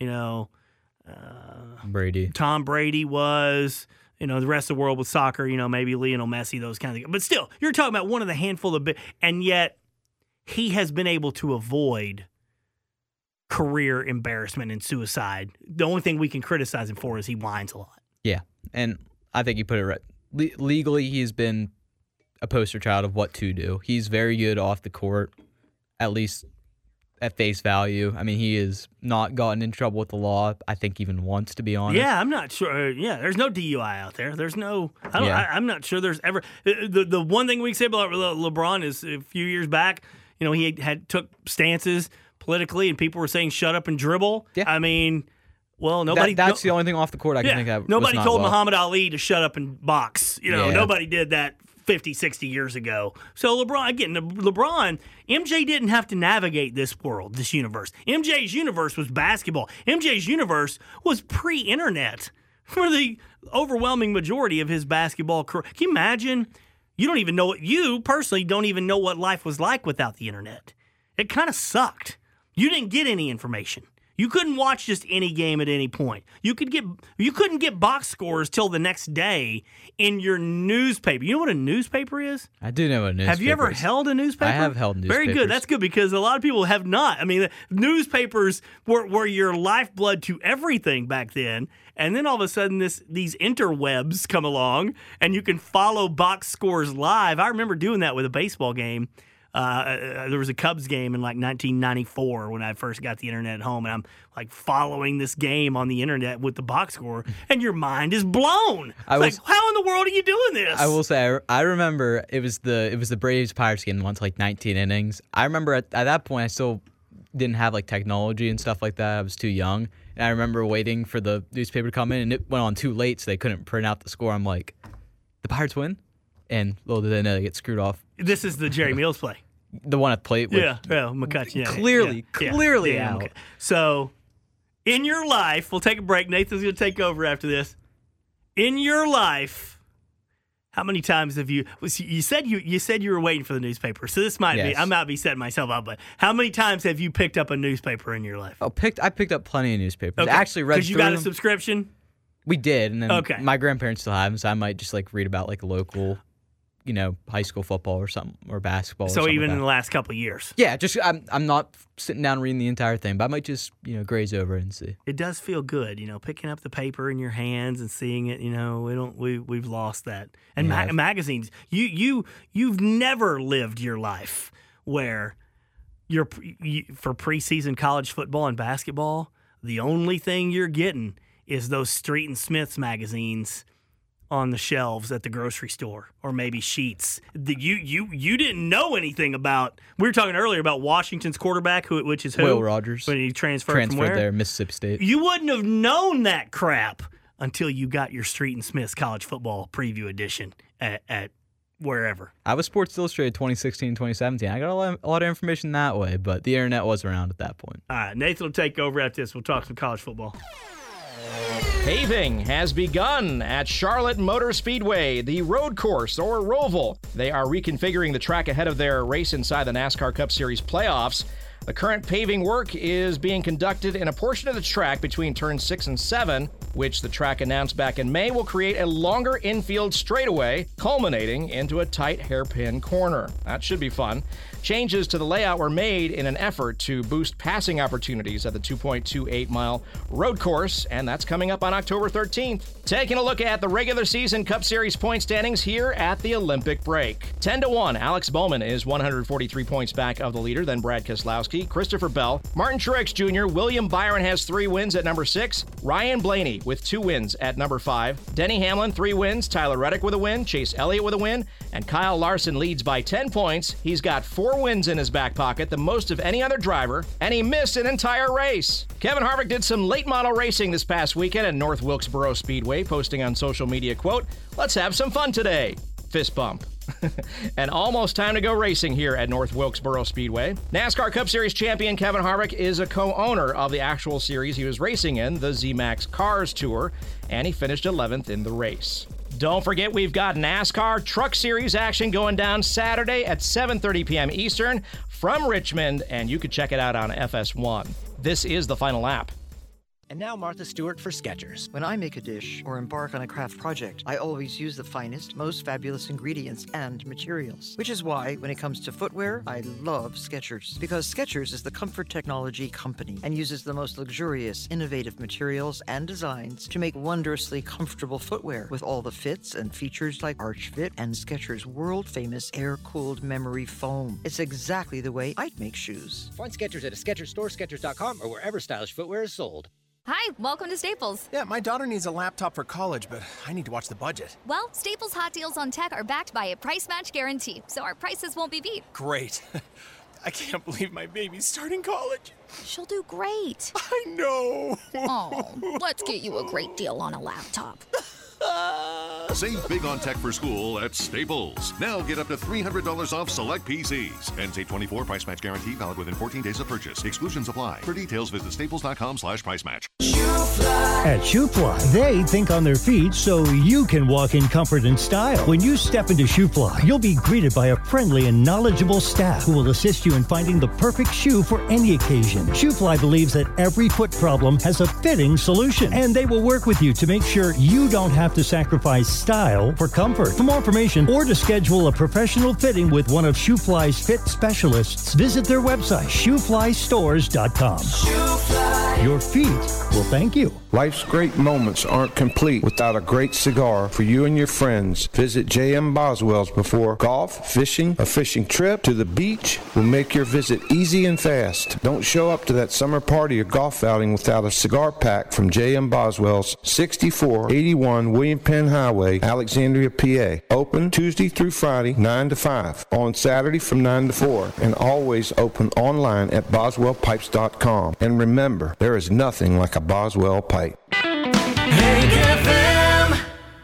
S3: Brady.
S2: Tom Brady was, the rest of the world with soccer, maybe Lionel Messi, those kind of things. But still, you're talking about one of the handful of and yet he has been able to avoid career embarrassment and suicide. The only thing we can criticize him for is he whines a lot.
S3: Yeah, and I think you put it right. Legally, he's been a poster child of what to do. He's very good off the court, at least at face value. I mean, he has not gotten in trouble with the law, I think, even once, to be honest.
S2: Yeah, I'm not sure. There's no DUI out there. There's no. I'm not sure there's ever. The one thing we can say about LeBron is a few years back, he had took stances politically, and people were saying "shut up and dribble." Yeah. I mean, well, nobody.
S3: That's the only thing off the court I can think of.
S2: Nobody told Muhammad Ali to shut up and box. Nobody did that 50, 60 years ago. So LeBron, MJ didn't have to navigate this world, this universe. MJ's universe was basketball. MJ's universe was pre-internet for the overwhelming majority of his basketball career. Can you imagine? You personally don't even know what life was like without the internet. It kind of sucked. You didn't get any information. You couldn't watch just any game at any point. You couldn't get box scores till the next day in your newspaper. You know what a newspaper is?
S3: I do know what a newspaper is.
S2: Have you ever held a newspaper?
S3: I have held newspapers.
S2: Very good. That's good because a lot of people have not. I mean, newspapers were your lifeblood to everything back then. And then all of a sudden these interwebs come along and you can follow box scores live. I remember doing that with a baseball game. There was a Cubs game in like 1994 when I first got the internet at home, and I'm like following this game on the internet with the box score, and your mind is blown. How in the world are you doing this?
S3: I will say, I remember it was the Braves Pirates game, once like 19 innings. I remember at that point I still didn't have like technology and stuff like that. I was too young, and I remember waiting for the newspaper to come in, and it went on too late, so they couldn't print out the score. I'm like, the Pirates win? And little did they know they get screwed off.
S2: This is the Jerry Mills play.
S3: The one at the plate.
S2: McCutcheon.
S3: Clearly out.
S2: Okay. So, in your life, we'll take a break. Nathan's going to take over after this. In your life, how many times have you said you were waiting for the newspaper? So this might be, I might be setting myself up, but how many times have you picked up a newspaper in your life?
S3: I picked up plenty of newspapers.
S2: Okay.
S3: I actually read.
S2: Because you got a subscription?
S3: We did, and then my grandparents still have them, so I might just like read about like local, high school football or something, or basketball.
S2: So
S3: or
S2: even
S3: like
S2: in the last couple of years?
S3: Yeah, just I'm not sitting down reading the entire thing, but I might just graze over it and see.
S2: It does feel good, picking up the paper in your hands and seeing it. We've lost that. And magazines, you've never lived your life where for preseason college football and basketball, the only thing you're getting is those Street and Smiths magazines on the shelves at the grocery store, or maybe Sheets. You didn't know anything about. We were talking earlier about Washington's quarterback, which is who?
S3: Will Rogers.
S2: When he transferred from where?
S3: There, Mississippi State.
S2: You wouldn't have known that crap until you got your Street and Smiths college football preview edition at wherever.
S3: I was Sports Illustrated 2016, 2017. I got a lot of information that way, but the internet was around at that point.
S2: All right, Nathan will take over after this. We'll talk some college football.
S19: Paving has begun at Charlotte Motor Speedway, the road course, or Roval. They are reconfiguring the track ahead of their race inside the NASCAR Cup Series playoffs. The current paving work is being conducted in a portion of the track between turns 6 and 7, which the track announced back in May will create a longer infield straightaway, culminating into a tight hairpin corner. That should be fun. Changes to the layout were made in an effort to boost passing opportunities at the 2.28-mile road course, and that's coming up on October 13th. Taking a look at the regular season Cup Series point standings here at the Olympic break. 10-1, Alex Bowman is 143 points back of the leader, then Brad Keselowski, Christopher Bell, Martin Truex Jr., William Byron has 3 wins at number 6, Ryan Blaney with 2 wins at number 5, Denny Hamlin 3 wins, Tyler Reddick with a win, Chase Elliott with a win, and Kyle Larson leads by 10 points. He's got 4 wins in his back pocket, the most of any other driver, and he missed an entire race. Kevin Harvick did some late model racing this past weekend at North Wilkesboro Speedway, posting on social media, quote, "Let's have some fun today." Fist bump. And almost time to go racing here at North Wilkesboro Speedway. NASCAR Cup Series champion Kevin Harvick is a co-owner of the actual series he was racing in, the ZMAX Cars Tour, and he finished 11th in the race. Don't forget, we've got NASCAR Truck Series action going down Saturday at 7:30 p.m. Eastern from Richmond, and you can check it out on FS1. This is the final lap.
S20: And now Martha Stewart for Skechers. When I make a dish or embark on a craft project, I always use the finest, most fabulous ingredients and materials. Which is why, when it comes to footwear, I love Skechers. Because Skechers is the comfort technology company and uses the most luxurious, innovative materials and designs to make wondrously comfortable footwear with all the fits and features like Arch Fit and Skechers' world-famous air-cooled memory foam. It's exactly the way I'd make shoes.
S21: Find Skechers at a Skechers store, Skechers.com, or wherever stylish footwear is sold.
S22: Hi, welcome to Staples.
S23: Yeah, my daughter needs a laptop for college, but I need to watch the budget.
S22: Well, Staples hot deals on tech are backed by a price match guarantee, so our prices won't be beat.
S23: Great. I can't believe my baby's starting college.
S22: She'll do great.
S23: I know.
S22: Oh, let's get you a great deal on a laptop.
S24: Save big on tech for school at Staples. Now get up to $300 off select PCs. Ends 8/24, price match guarantee valid within 14 days of purchase. Exclusions apply. For details, visit staples.com/price match.
S18: At ShoeFly, they think on their feet so you can walk in comfort and style. When you step into ShoeFly, you'll be greeted by a friendly and knowledgeable staff who will assist you in finding the perfect shoe for any occasion. ShoeFly believes that every foot problem has a fitting solution, and they will work with you to make sure you don't have to sacrifice style for comfort. For more information or to schedule a professional fitting with one of ShoeFly's fit specialists, visit their website, shoeflystores.com. ShoeFly. Your feet will thank you.
S11: Life's great moments aren't complete without a great cigar for you and your friends. Visit J.M. Boswell's before golf, fishing, a fishing trip to the beach will make your visit easy and fast. Don't show up to that summer party or golf outing without a cigar pack from J.M. Boswell's, 6481 William Penn Highway, Alexandria, PA. Open Tuesday through Friday, 9 to 5. On Saturday from 9 to 4. And always open online at boswellpipes.com. And remember, there is nothing like a Boswell pipe.
S15: Hank FM.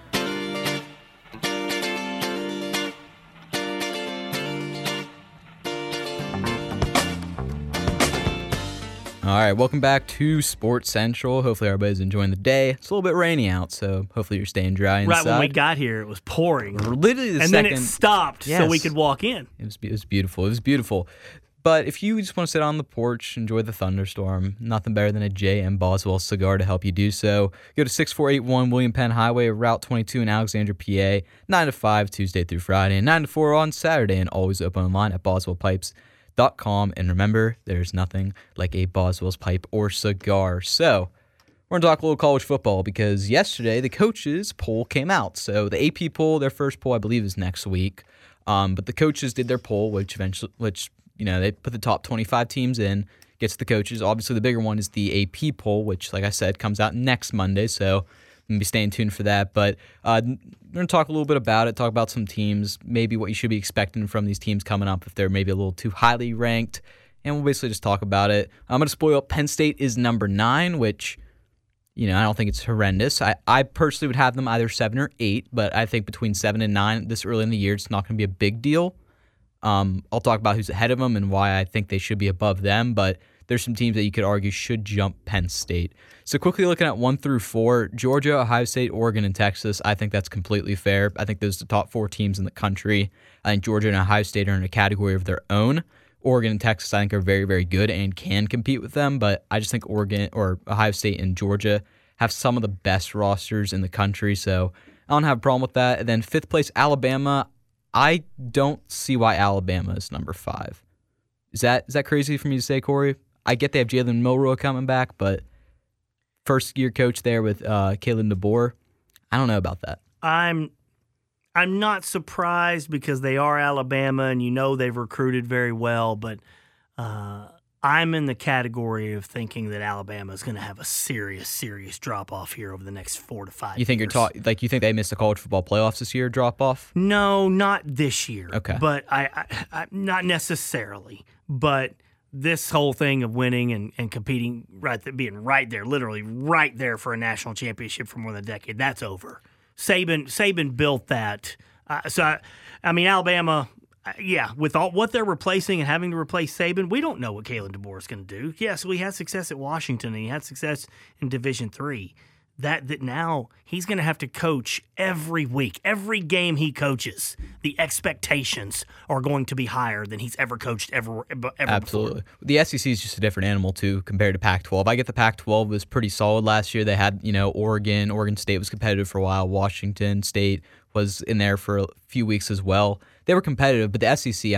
S3: All right, welcome back to Sports Central. Hopefully everybody's enjoying the day. It's a little bit rainy out, so hopefully you're staying dry inside.
S2: Right when we got here, it was pouring.
S3: Literally the
S2: and
S3: second.
S2: Then it stopped so we could walk in.
S3: It was beautiful. It was beautiful. But if you just want to sit on the porch, enjoy the thunderstorm, nothing better than a J.M. Boswell cigar to help you do so. Go to 6481 William Penn Highway, Route 22 in Alexandria, PA, 9 to 5 Tuesday through Friday, and 9 to 4 on Saturday, and always open online at boswellpipes.com. And remember, there's nothing like a Boswell's pipe or cigar. So we're going to talk a little college football because yesterday the coaches poll came out. So the AP poll, their first poll, I believe, is next week. But the coaches did their poll, which they put the top 25 teams in, gets the coaches. Obviously, the bigger one is the AP poll, which, like I said, comes out next Monday. So I'm going to be staying tuned for that. But we're going to talk a little bit about it, talk about some teams, maybe what you should be expecting from these teams coming up if they're maybe a little too highly ranked. And we'll basically just talk about it. I'm going to spoil Penn State is number 9, which, I don't think it's horrendous. I personally would have them either 7 or 8, but I think between 7 and 9 this early in the year, it's not going to be a big deal. I'll talk about who's ahead of them and why I think they should be above them, but there's some teams that you could argue should jump Penn State. So quickly looking at 1 through 4, Georgia, Ohio State, Oregon, and Texas, I think that's completely fair. I think those are the top 4 teams in the country. I think Georgia and Ohio State are in a category of their own. Oregon and Texas, I think, are very, very good and can compete with them, but I just think Oregon or Ohio State and Georgia have some of the best rosters in the country, so I don't have a problem with that. And then 5th place, Alabama. I don't see why Alabama is number 5. Is that crazy for me to say, Corey? I get they have Jalen Milroe coming back, but first-year coach there with Kalen DeBoer, I don't know about that.
S2: I'm not surprised because they are Alabama and they've recruited very well, but I'm in the category of thinking that Alabama is going to have a serious drop-off here over the next 4 to 5
S3: years. You think you think they missed the college football playoffs this year, drop-off?
S2: No, not this year.
S3: Okay.
S2: But I not necessarily. But this whole thing of winning and competing, being right there, literally right there for a national championship for more than a decade, that's over. Saban built that. Alabama, with all what they're replacing and having to replace Saban, we don't know what Kalen DeBoer is going to do. Yes, we had success at Washington and he had success in Division III. That now he's going to have to coach every week. Every game he coaches, the expectations are going to be higher than he's ever coached ever
S3: Absolutely.
S2: before.
S3: The SEC is just a different animal, too, compared to Pac-12. I get the Pac-12 was pretty solid last year. They had, Oregon State was competitive for a while. Washington State was in there for a few weeks as well. They were competitive, but the SEC,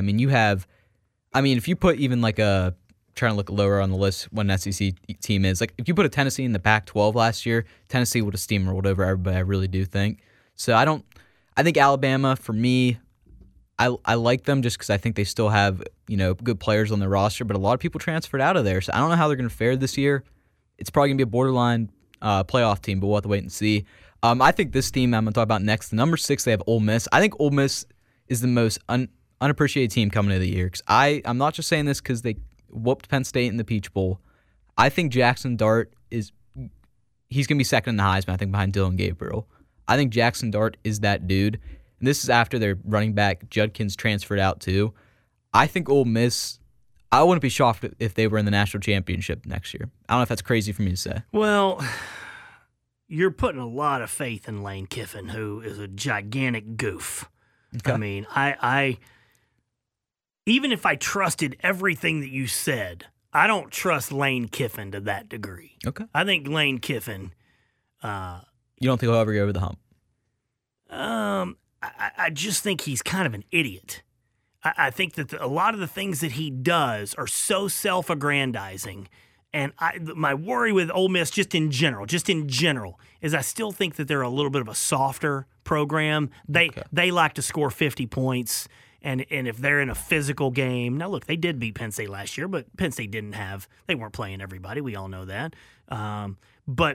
S3: if you put even trying to look lower on the list what an SEC team is. If you put a Tennessee in the Pac-12 last year, Tennessee would have steamrolled over everybody, I really do think. So I think Alabama, for me, I like them just because I think they still have, good players on their roster, but a lot of people transferred out of there, so I don't know how they're going to fare this year. It's probably going to be a borderline playoff team, but we'll have to wait and see. I think this team I'm going to talk about next, the number 6, they have Ole Miss. I think Ole Miss is the most unappreciated team coming into the year. Because I'm not just saying this because they whooped Penn State in the Peach Bowl. I think Jackson Dart he's going to be second in the Heisman, I think, behind Dylan Gabriel. I think Jackson Dart is that dude. And this is after their running back, Judkins, transferred out too. I think Ole Miss, I wouldn't be shocked if they were in the national championship next year. I don't know if that's crazy for me to say.
S2: Well, you're putting a lot of faith in Lane Kiffin, who is a gigantic goof. Okay. I even if I trusted everything that you said, I don't trust Lane Kiffin to that degree.
S3: Okay.
S2: I think Lane Kiffin...
S3: you don't think he'll ever go over the hump?
S2: I just think he's kind of an idiot. I think that a lot of the things that he does are so self-aggrandizing. And my worry with Ole Miss, just in general, is I still think that they're a little bit of a softer program. They like to score 50 points. And if they're in a physical game, now look, they did beat Penn State last year, but Penn State they weren't playing everybody. We all know that. But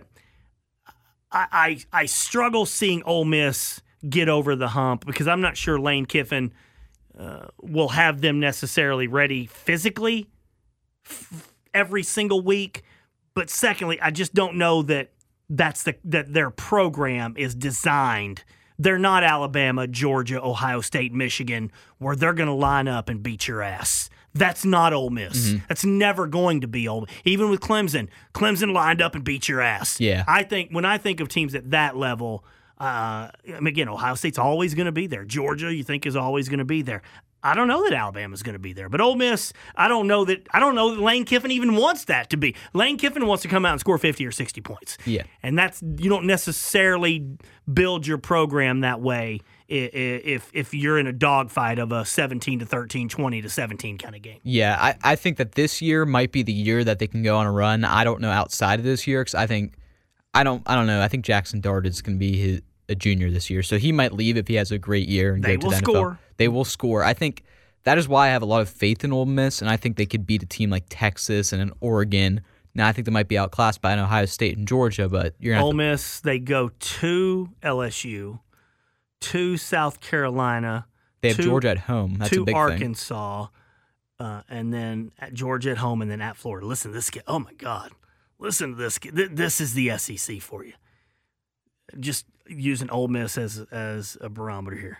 S2: I struggle seeing Ole Miss get over the hump because I'm not sure Lane Kiffin will have them necessarily ready physically every single week. But secondly, I just don't know that that their program is designed. They're not Alabama, Georgia, Ohio State, Michigan, where they're going to line up and beat your ass. That's not Ole Miss. Mm-hmm. That's never going to be Ole Miss. Even with Clemson lined up and beat your ass.
S3: Yeah.
S2: When I think of teams at that level, again, Ohio State's always going to be there. Georgia, you think, is always going to be there. I don't know that Alabama's going to be there, but Ole Miss, I don't know that Lane Kiffin even wants that to be. Lane Kiffin wants to come out and score 50 or 60 points.
S3: Yeah.
S2: And you don't necessarily build your program that way if you're in a dogfight of a 17-13, 20-17 kind of game.
S3: Yeah, I think that this year might be the year that they can go on a run. I don't know outside of this year because I don't know. I think Jackson Dart is going to be a junior this year, so he might leave if he has a great year and go to the NFL. They will score. I think that is why I have a lot of faith in Ole Miss, and I think they could beat a team like Texas and an Oregon. Now, I think they might be outclassed by an Ohio State and Georgia, but you're
S2: Ole Miss, they go to LSU, to South Carolina.
S3: They have Georgia at home. That's a big thing.
S2: To Arkansas, and then at Georgia at home, and then at Florida. Listen, oh my God. listen to this. This is the SEC for you. Just using Ole Miss as a barometer here.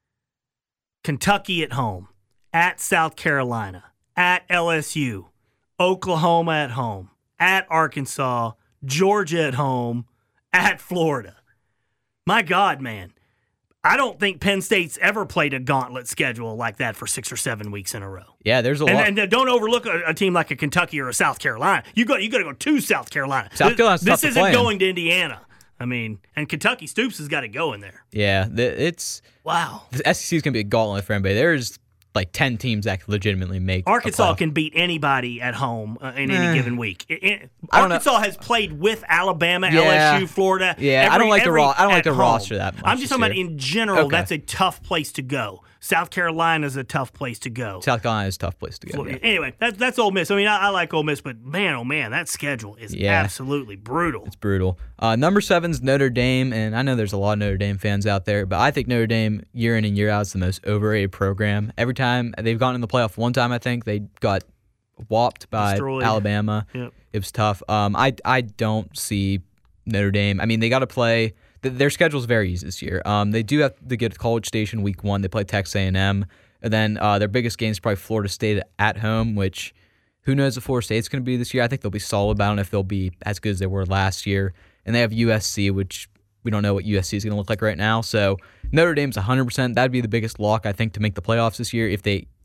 S2: Kentucky at home, at South Carolina, at LSU, Oklahoma at home, at Arkansas, Georgia at home, at Florida. My God, man. I don't think Penn State's ever played a gauntlet schedule like that for 6 or 7 weeks in a row.
S3: Yeah, there's a lot.
S2: And don't overlook a team like a Kentucky or a South Carolina. You got to go to South Carolina.
S3: South Carolina's tough to
S2: This isn't
S3: play
S2: going to Indiana. I mean, and Kentucky Stoops has got to go in there.
S3: Yeah, it's
S2: wow.
S3: The SEC is going to be a gauntlet for everybody. There's like 10 teams that can legitimately make
S2: Arkansas can beat anybody at home in any given week. Arkansas has played with Alabama, LSU, Florida.
S3: Yeah, I don't like the roster that much.
S2: I'm just talking about in general. Okay. That's a tough place to go. South Carolina is a tough place to go.
S3: South Carolina is a tough place to go. Yeah.
S2: Anyway, that's Ole Miss. I mean, I like Ole Miss, but man, oh man, that schedule is absolutely brutal.
S3: It's brutal. Number 7's Notre Dame, and I know there's a lot of Notre Dame fans out there, but I think Notre Dame, year in and year out, is the most overrated program. Every time they've gone in the playoff, one time I think they got whopped by Alabama.
S2: Yep.
S3: It was tough. I don't see Notre Dame. I mean, they got to play. Their schedule is very easy this year. They do have to get to College Station week 1. They play Texas A&M. And then their biggest game is probably Florida State at home, which who knows if Florida State's going to be this year. I think they'll be solid, but I don't know if they'll be as good as they were last year. And they have USC, which we don't know what USC is going to look like right now. So Notre Dame's 100%. That'd be the biggest lock, I think, to make the playoffs this year.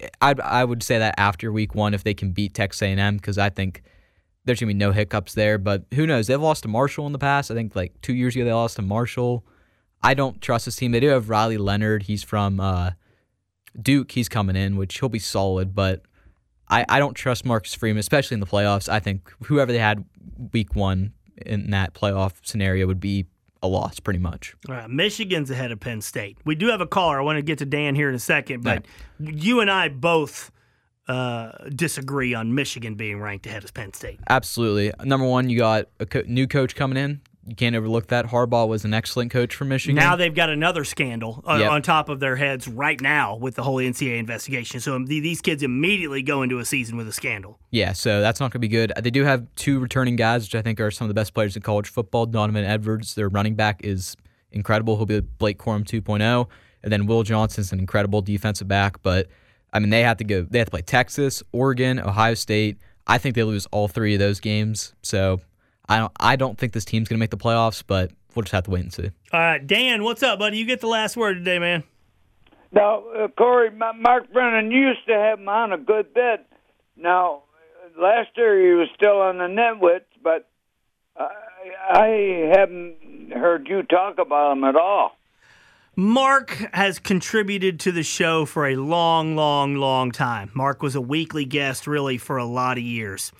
S3: I would say that after week 1 if they can beat Texas A&M, because I think there's going to be no hiccups there, but who knows? They've lost to Marshall in the past. I think like 2 years ago they lost to Marshall. I don't trust this team. They do have Riley Leonard. He's from Duke. He's coming in, which he'll be solid, but I don't trust Marcus Freeman, especially in the playoffs. I think whoever they had week 1 in that playoff scenario would be a loss pretty much.
S2: All right, Michigan's ahead of Penn State. We do have a caller. I want to get to Dan here in a second, but you and I both disagree on Michigan being ranked ahead of Penn State.
S3: Absolutely. Number 1, you got a new coach coming in. You can't overlook that. Harbaugh was an excellent coach for Michigan.
S2: Now they've got another scandal on top of their heads right now with the whole NCAA investigation. So these kids immediately go into a season with a scandal.
S3: Yeah, so that's not going to be good. They do have 2 returning guys, which I think are some of the best players in college football. Donovan Edwards, their running back, is incredible. He'll be Blake Corum 2.0. And then Will Johnson's an incredible defensive back, but I mean, they have to play Texas, Oregon, Ohio State. I think they lose all 3 of those games. So I don't think this team's going to make the playoffs, but we'll just have to wait and see.
S2: All right, Dan, what's up, buddy? You get the last word today, man.
S1: Now, Corey, Mark Brennan used to have him on a good bit. Now, last year he was still on the Nitwits, but I haven't heard you talk about him at all.
S2: Mark has contributed to the show for a long, long, long time. Mark was a weekly guest really for a lot of years.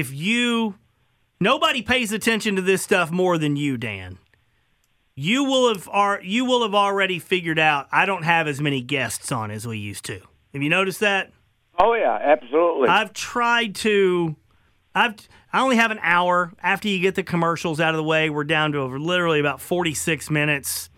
S2: Nobody pays attention to this stuff more than you, Dan. You will have already figured out I don't have as many guests on as we used to. Have you noticed that?
S1: Oh yeah, absolutely.
S2: I've tried to. I only have an hour. After you get the commercials out of the way, we're down to literally about 46 minutes.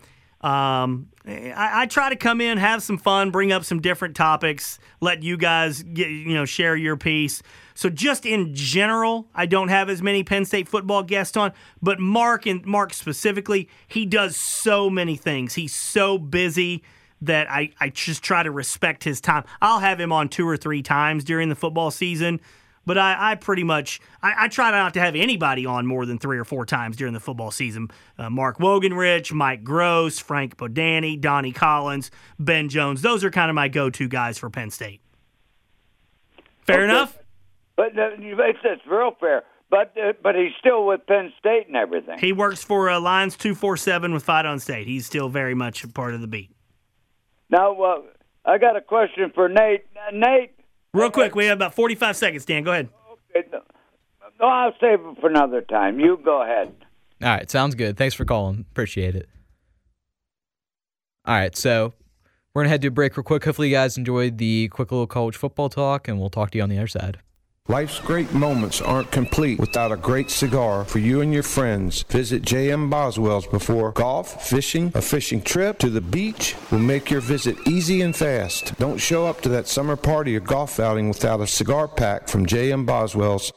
S2: I try to come in, have some fun, bring up some different topics, let you guys share your piece. So just in general, I don't have as many Penn State football guests on, but Mark specifically, he does so many things. He's so busy that I just try to respect his time. I'll have him on 2 or 3 times during the football season. But I pretty much I try not to have anybody on more than 3 or 4 times during the football season. Mark Wogenrich, Mike Gross, Frank Bodani, Donnie Collins, Ben Jones. Those are kind of my go-to guys for Penn State. Fair enough?
S1: But that's real fair. But he's still with Penn State and everything.
S2: He works for Lions 247 with Fight on State. He's still very much a part of the beat.
S1: Now, I got a question for Nate. Nate.
S2: Real quick, we have about 45 seconds, Dan. Go ahead.
S1: Okay. No, I'll save it for another time. You go ahead.
S3: All right, sounds good. Thanks for calling. Appreciate it. All right, so we're going to head to a break real quick. Hopefully you guys enjoyed the quick little college football talk, and we'll talk to you on the other side.
S11: Life's great moments aren't complete without a great cigar for you and your friends. Visit J.M. Boswell's before golf, fishing, a fishing trip to the beach will make your visit easy and fast. Don't show up to that summer party or golf outing without a cigar pack from J.M. Boswell's,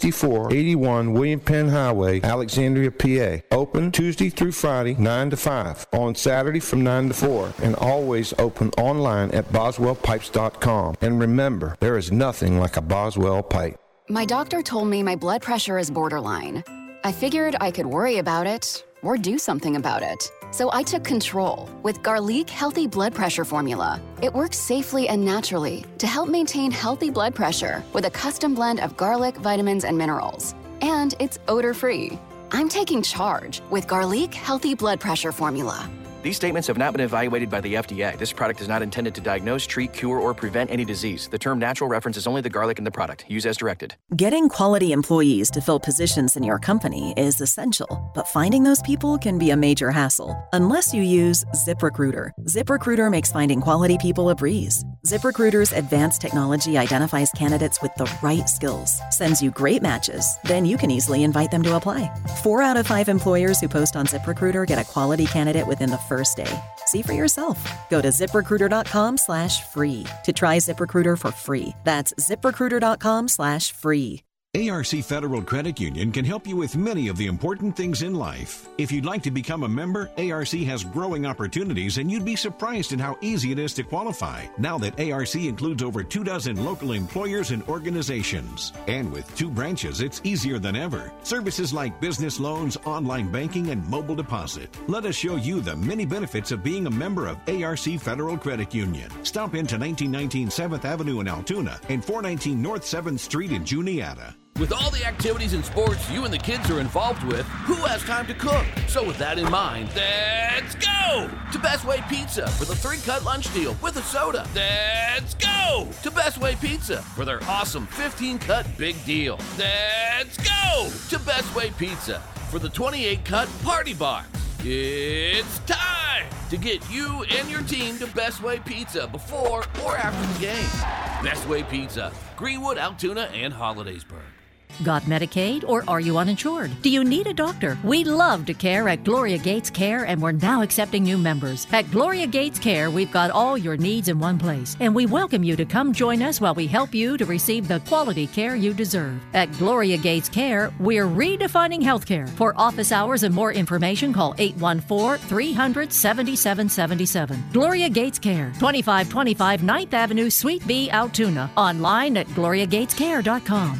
S11: 6481 William Penn Highway, Alexandria, PA. Open Tuesday through Friday, 9 to 5. On Saturday from 9 to 4. And always open online at boswellpipes.com. And remember, there is nothing like a Boswell pipe.
S4: My doctor told me my blood pressure is borderline. I figured I could worry about it or do something about it. So I took control with Garlic Healthy Blood Pressure Formula. It works safely and naturally to help maintain healthy blood pressure with a custom blend of garlic, vitamins, and minerals. And it's odor-free. I'm taking charge with Garlic Healthy Blood Pressure Formula.
S5: These statements have not been evaluated by the FDA. This product is not intended to diagnose, treat, cure, or prevent any disease. The term natural references only the garlic in the product. Use as directed.
S6: Getting quality employees to fill positions in your company is essential, but finding those people can be a major hassle unless you use ZipRecruiter. ZipRecruiter makes finding quality people a breeze. ZipRecruiter's advanced technology identifies candidates with the right skills, sends you great matches, then you can easily invite them to apply. 4 out of 5 employers who post on ZipRecruiter get a quality candidate within the first day. See for yourself. Go to ZipRecruiter.com/free to try ZipRecruiter for free. That's ZipRecruiter.com/free.
S7: ARC Federal Credit Union can help you with many of the important things in life. If you'd like to become a member, ARC has growing opportunities, and you'd be surprised at how easy it is to qualify now that ARC includes over 24 local employers and organizations. And with 2 branches, it's easier than ever. Services like business loans, online banking, and mobile deposit. Let us show you the many benefits of being a member of ARC Federal Credit Union. Stop into 1919 7th Avenue in Altoona and 419 North 7th Street in Juniata.
S25: With all the activities and sports you and the kids are involved with, who has time to cook? So with that in mind, let's go to Best Way Pizza for the 3-cut lunch deal with a soda. Let's go to Best Way Pizza for their awesome 15-cut big deal. Let's go to Best Way Pizza for the 28-cut party box. It's time to get you and your team to Best Way Pizza before or after the game. Best Way Pizza, Greenwood, Altoona, and Hollidaysburg.
S26: Got Medicaid or are you uninsured? Do you need a doctor? We love to care at Gloria Gates Care, and we're now accepting new members. At Gloria Gates Care, we've got all your needs in one place, and we welcome you to come join us while we help you to receive the quality care you deserve. At Gloria Gates Care, we're redefining healthcare. For office hours and more information, call 814-300-7777. Gloria Gates Care, 2525 9th Avenue, Suite B, Altoona. Online at gloriagatescare.com.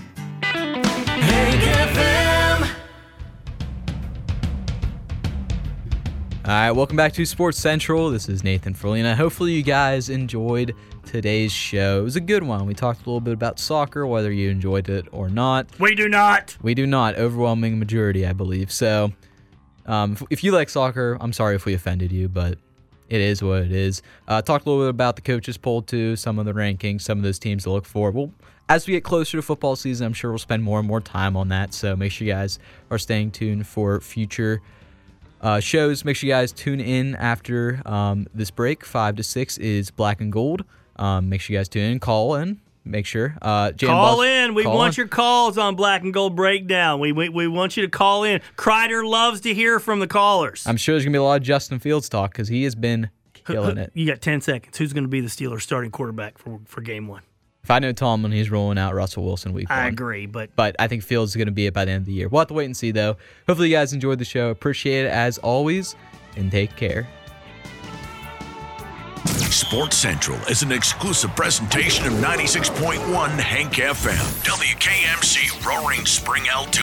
S3: All right, welcome back to Sports Central. This is Nathan Ferlina. Hopefully you guys enjoyed today's show. It was a good one. We talked a little bit about soccer, whether you enjoyed it or not.
S2: We do not.
S3: We do not. Overwhelming majority, I believe. So if you like soccer, I'm sorry if we offended you, but it is what it is. Talked a little bit about the coaches poll too, some of the rankings, some of those teams to look for. Well, as we get closer to football season, I'm sure we'll spend more and more time on that. So make sure you guys are staying tuned for future shows. Make sure you guys tune in after this break. 5 to 6 is Black and Gold. Make sure you guys tune in. Call in. Make sure.
S2: Call in. We want your calls on Black and Gold Breakdown. We want you to call in. Kreider loves to hear from the callers.
S3: I'm sure there's going to be a lot of Justin Fields talk because he has been killing it.
S2: You got 10 seconds. Who's going to be the Steelers starting quarterback for game 1?
S3: If I know Tomlin, he's rolling out Russell Wilson week 1.
S2: I agree, but
S3: I think Fields is going to be it by the end of the year. We'll have to wait and see, though. Hopefully you guys enjoyed the show. Appreciate it as always, and take care.
S27: Sports Central is an exclusive presentation of 96.1 Hank FM, WKMC Roaring Spring, Altoona.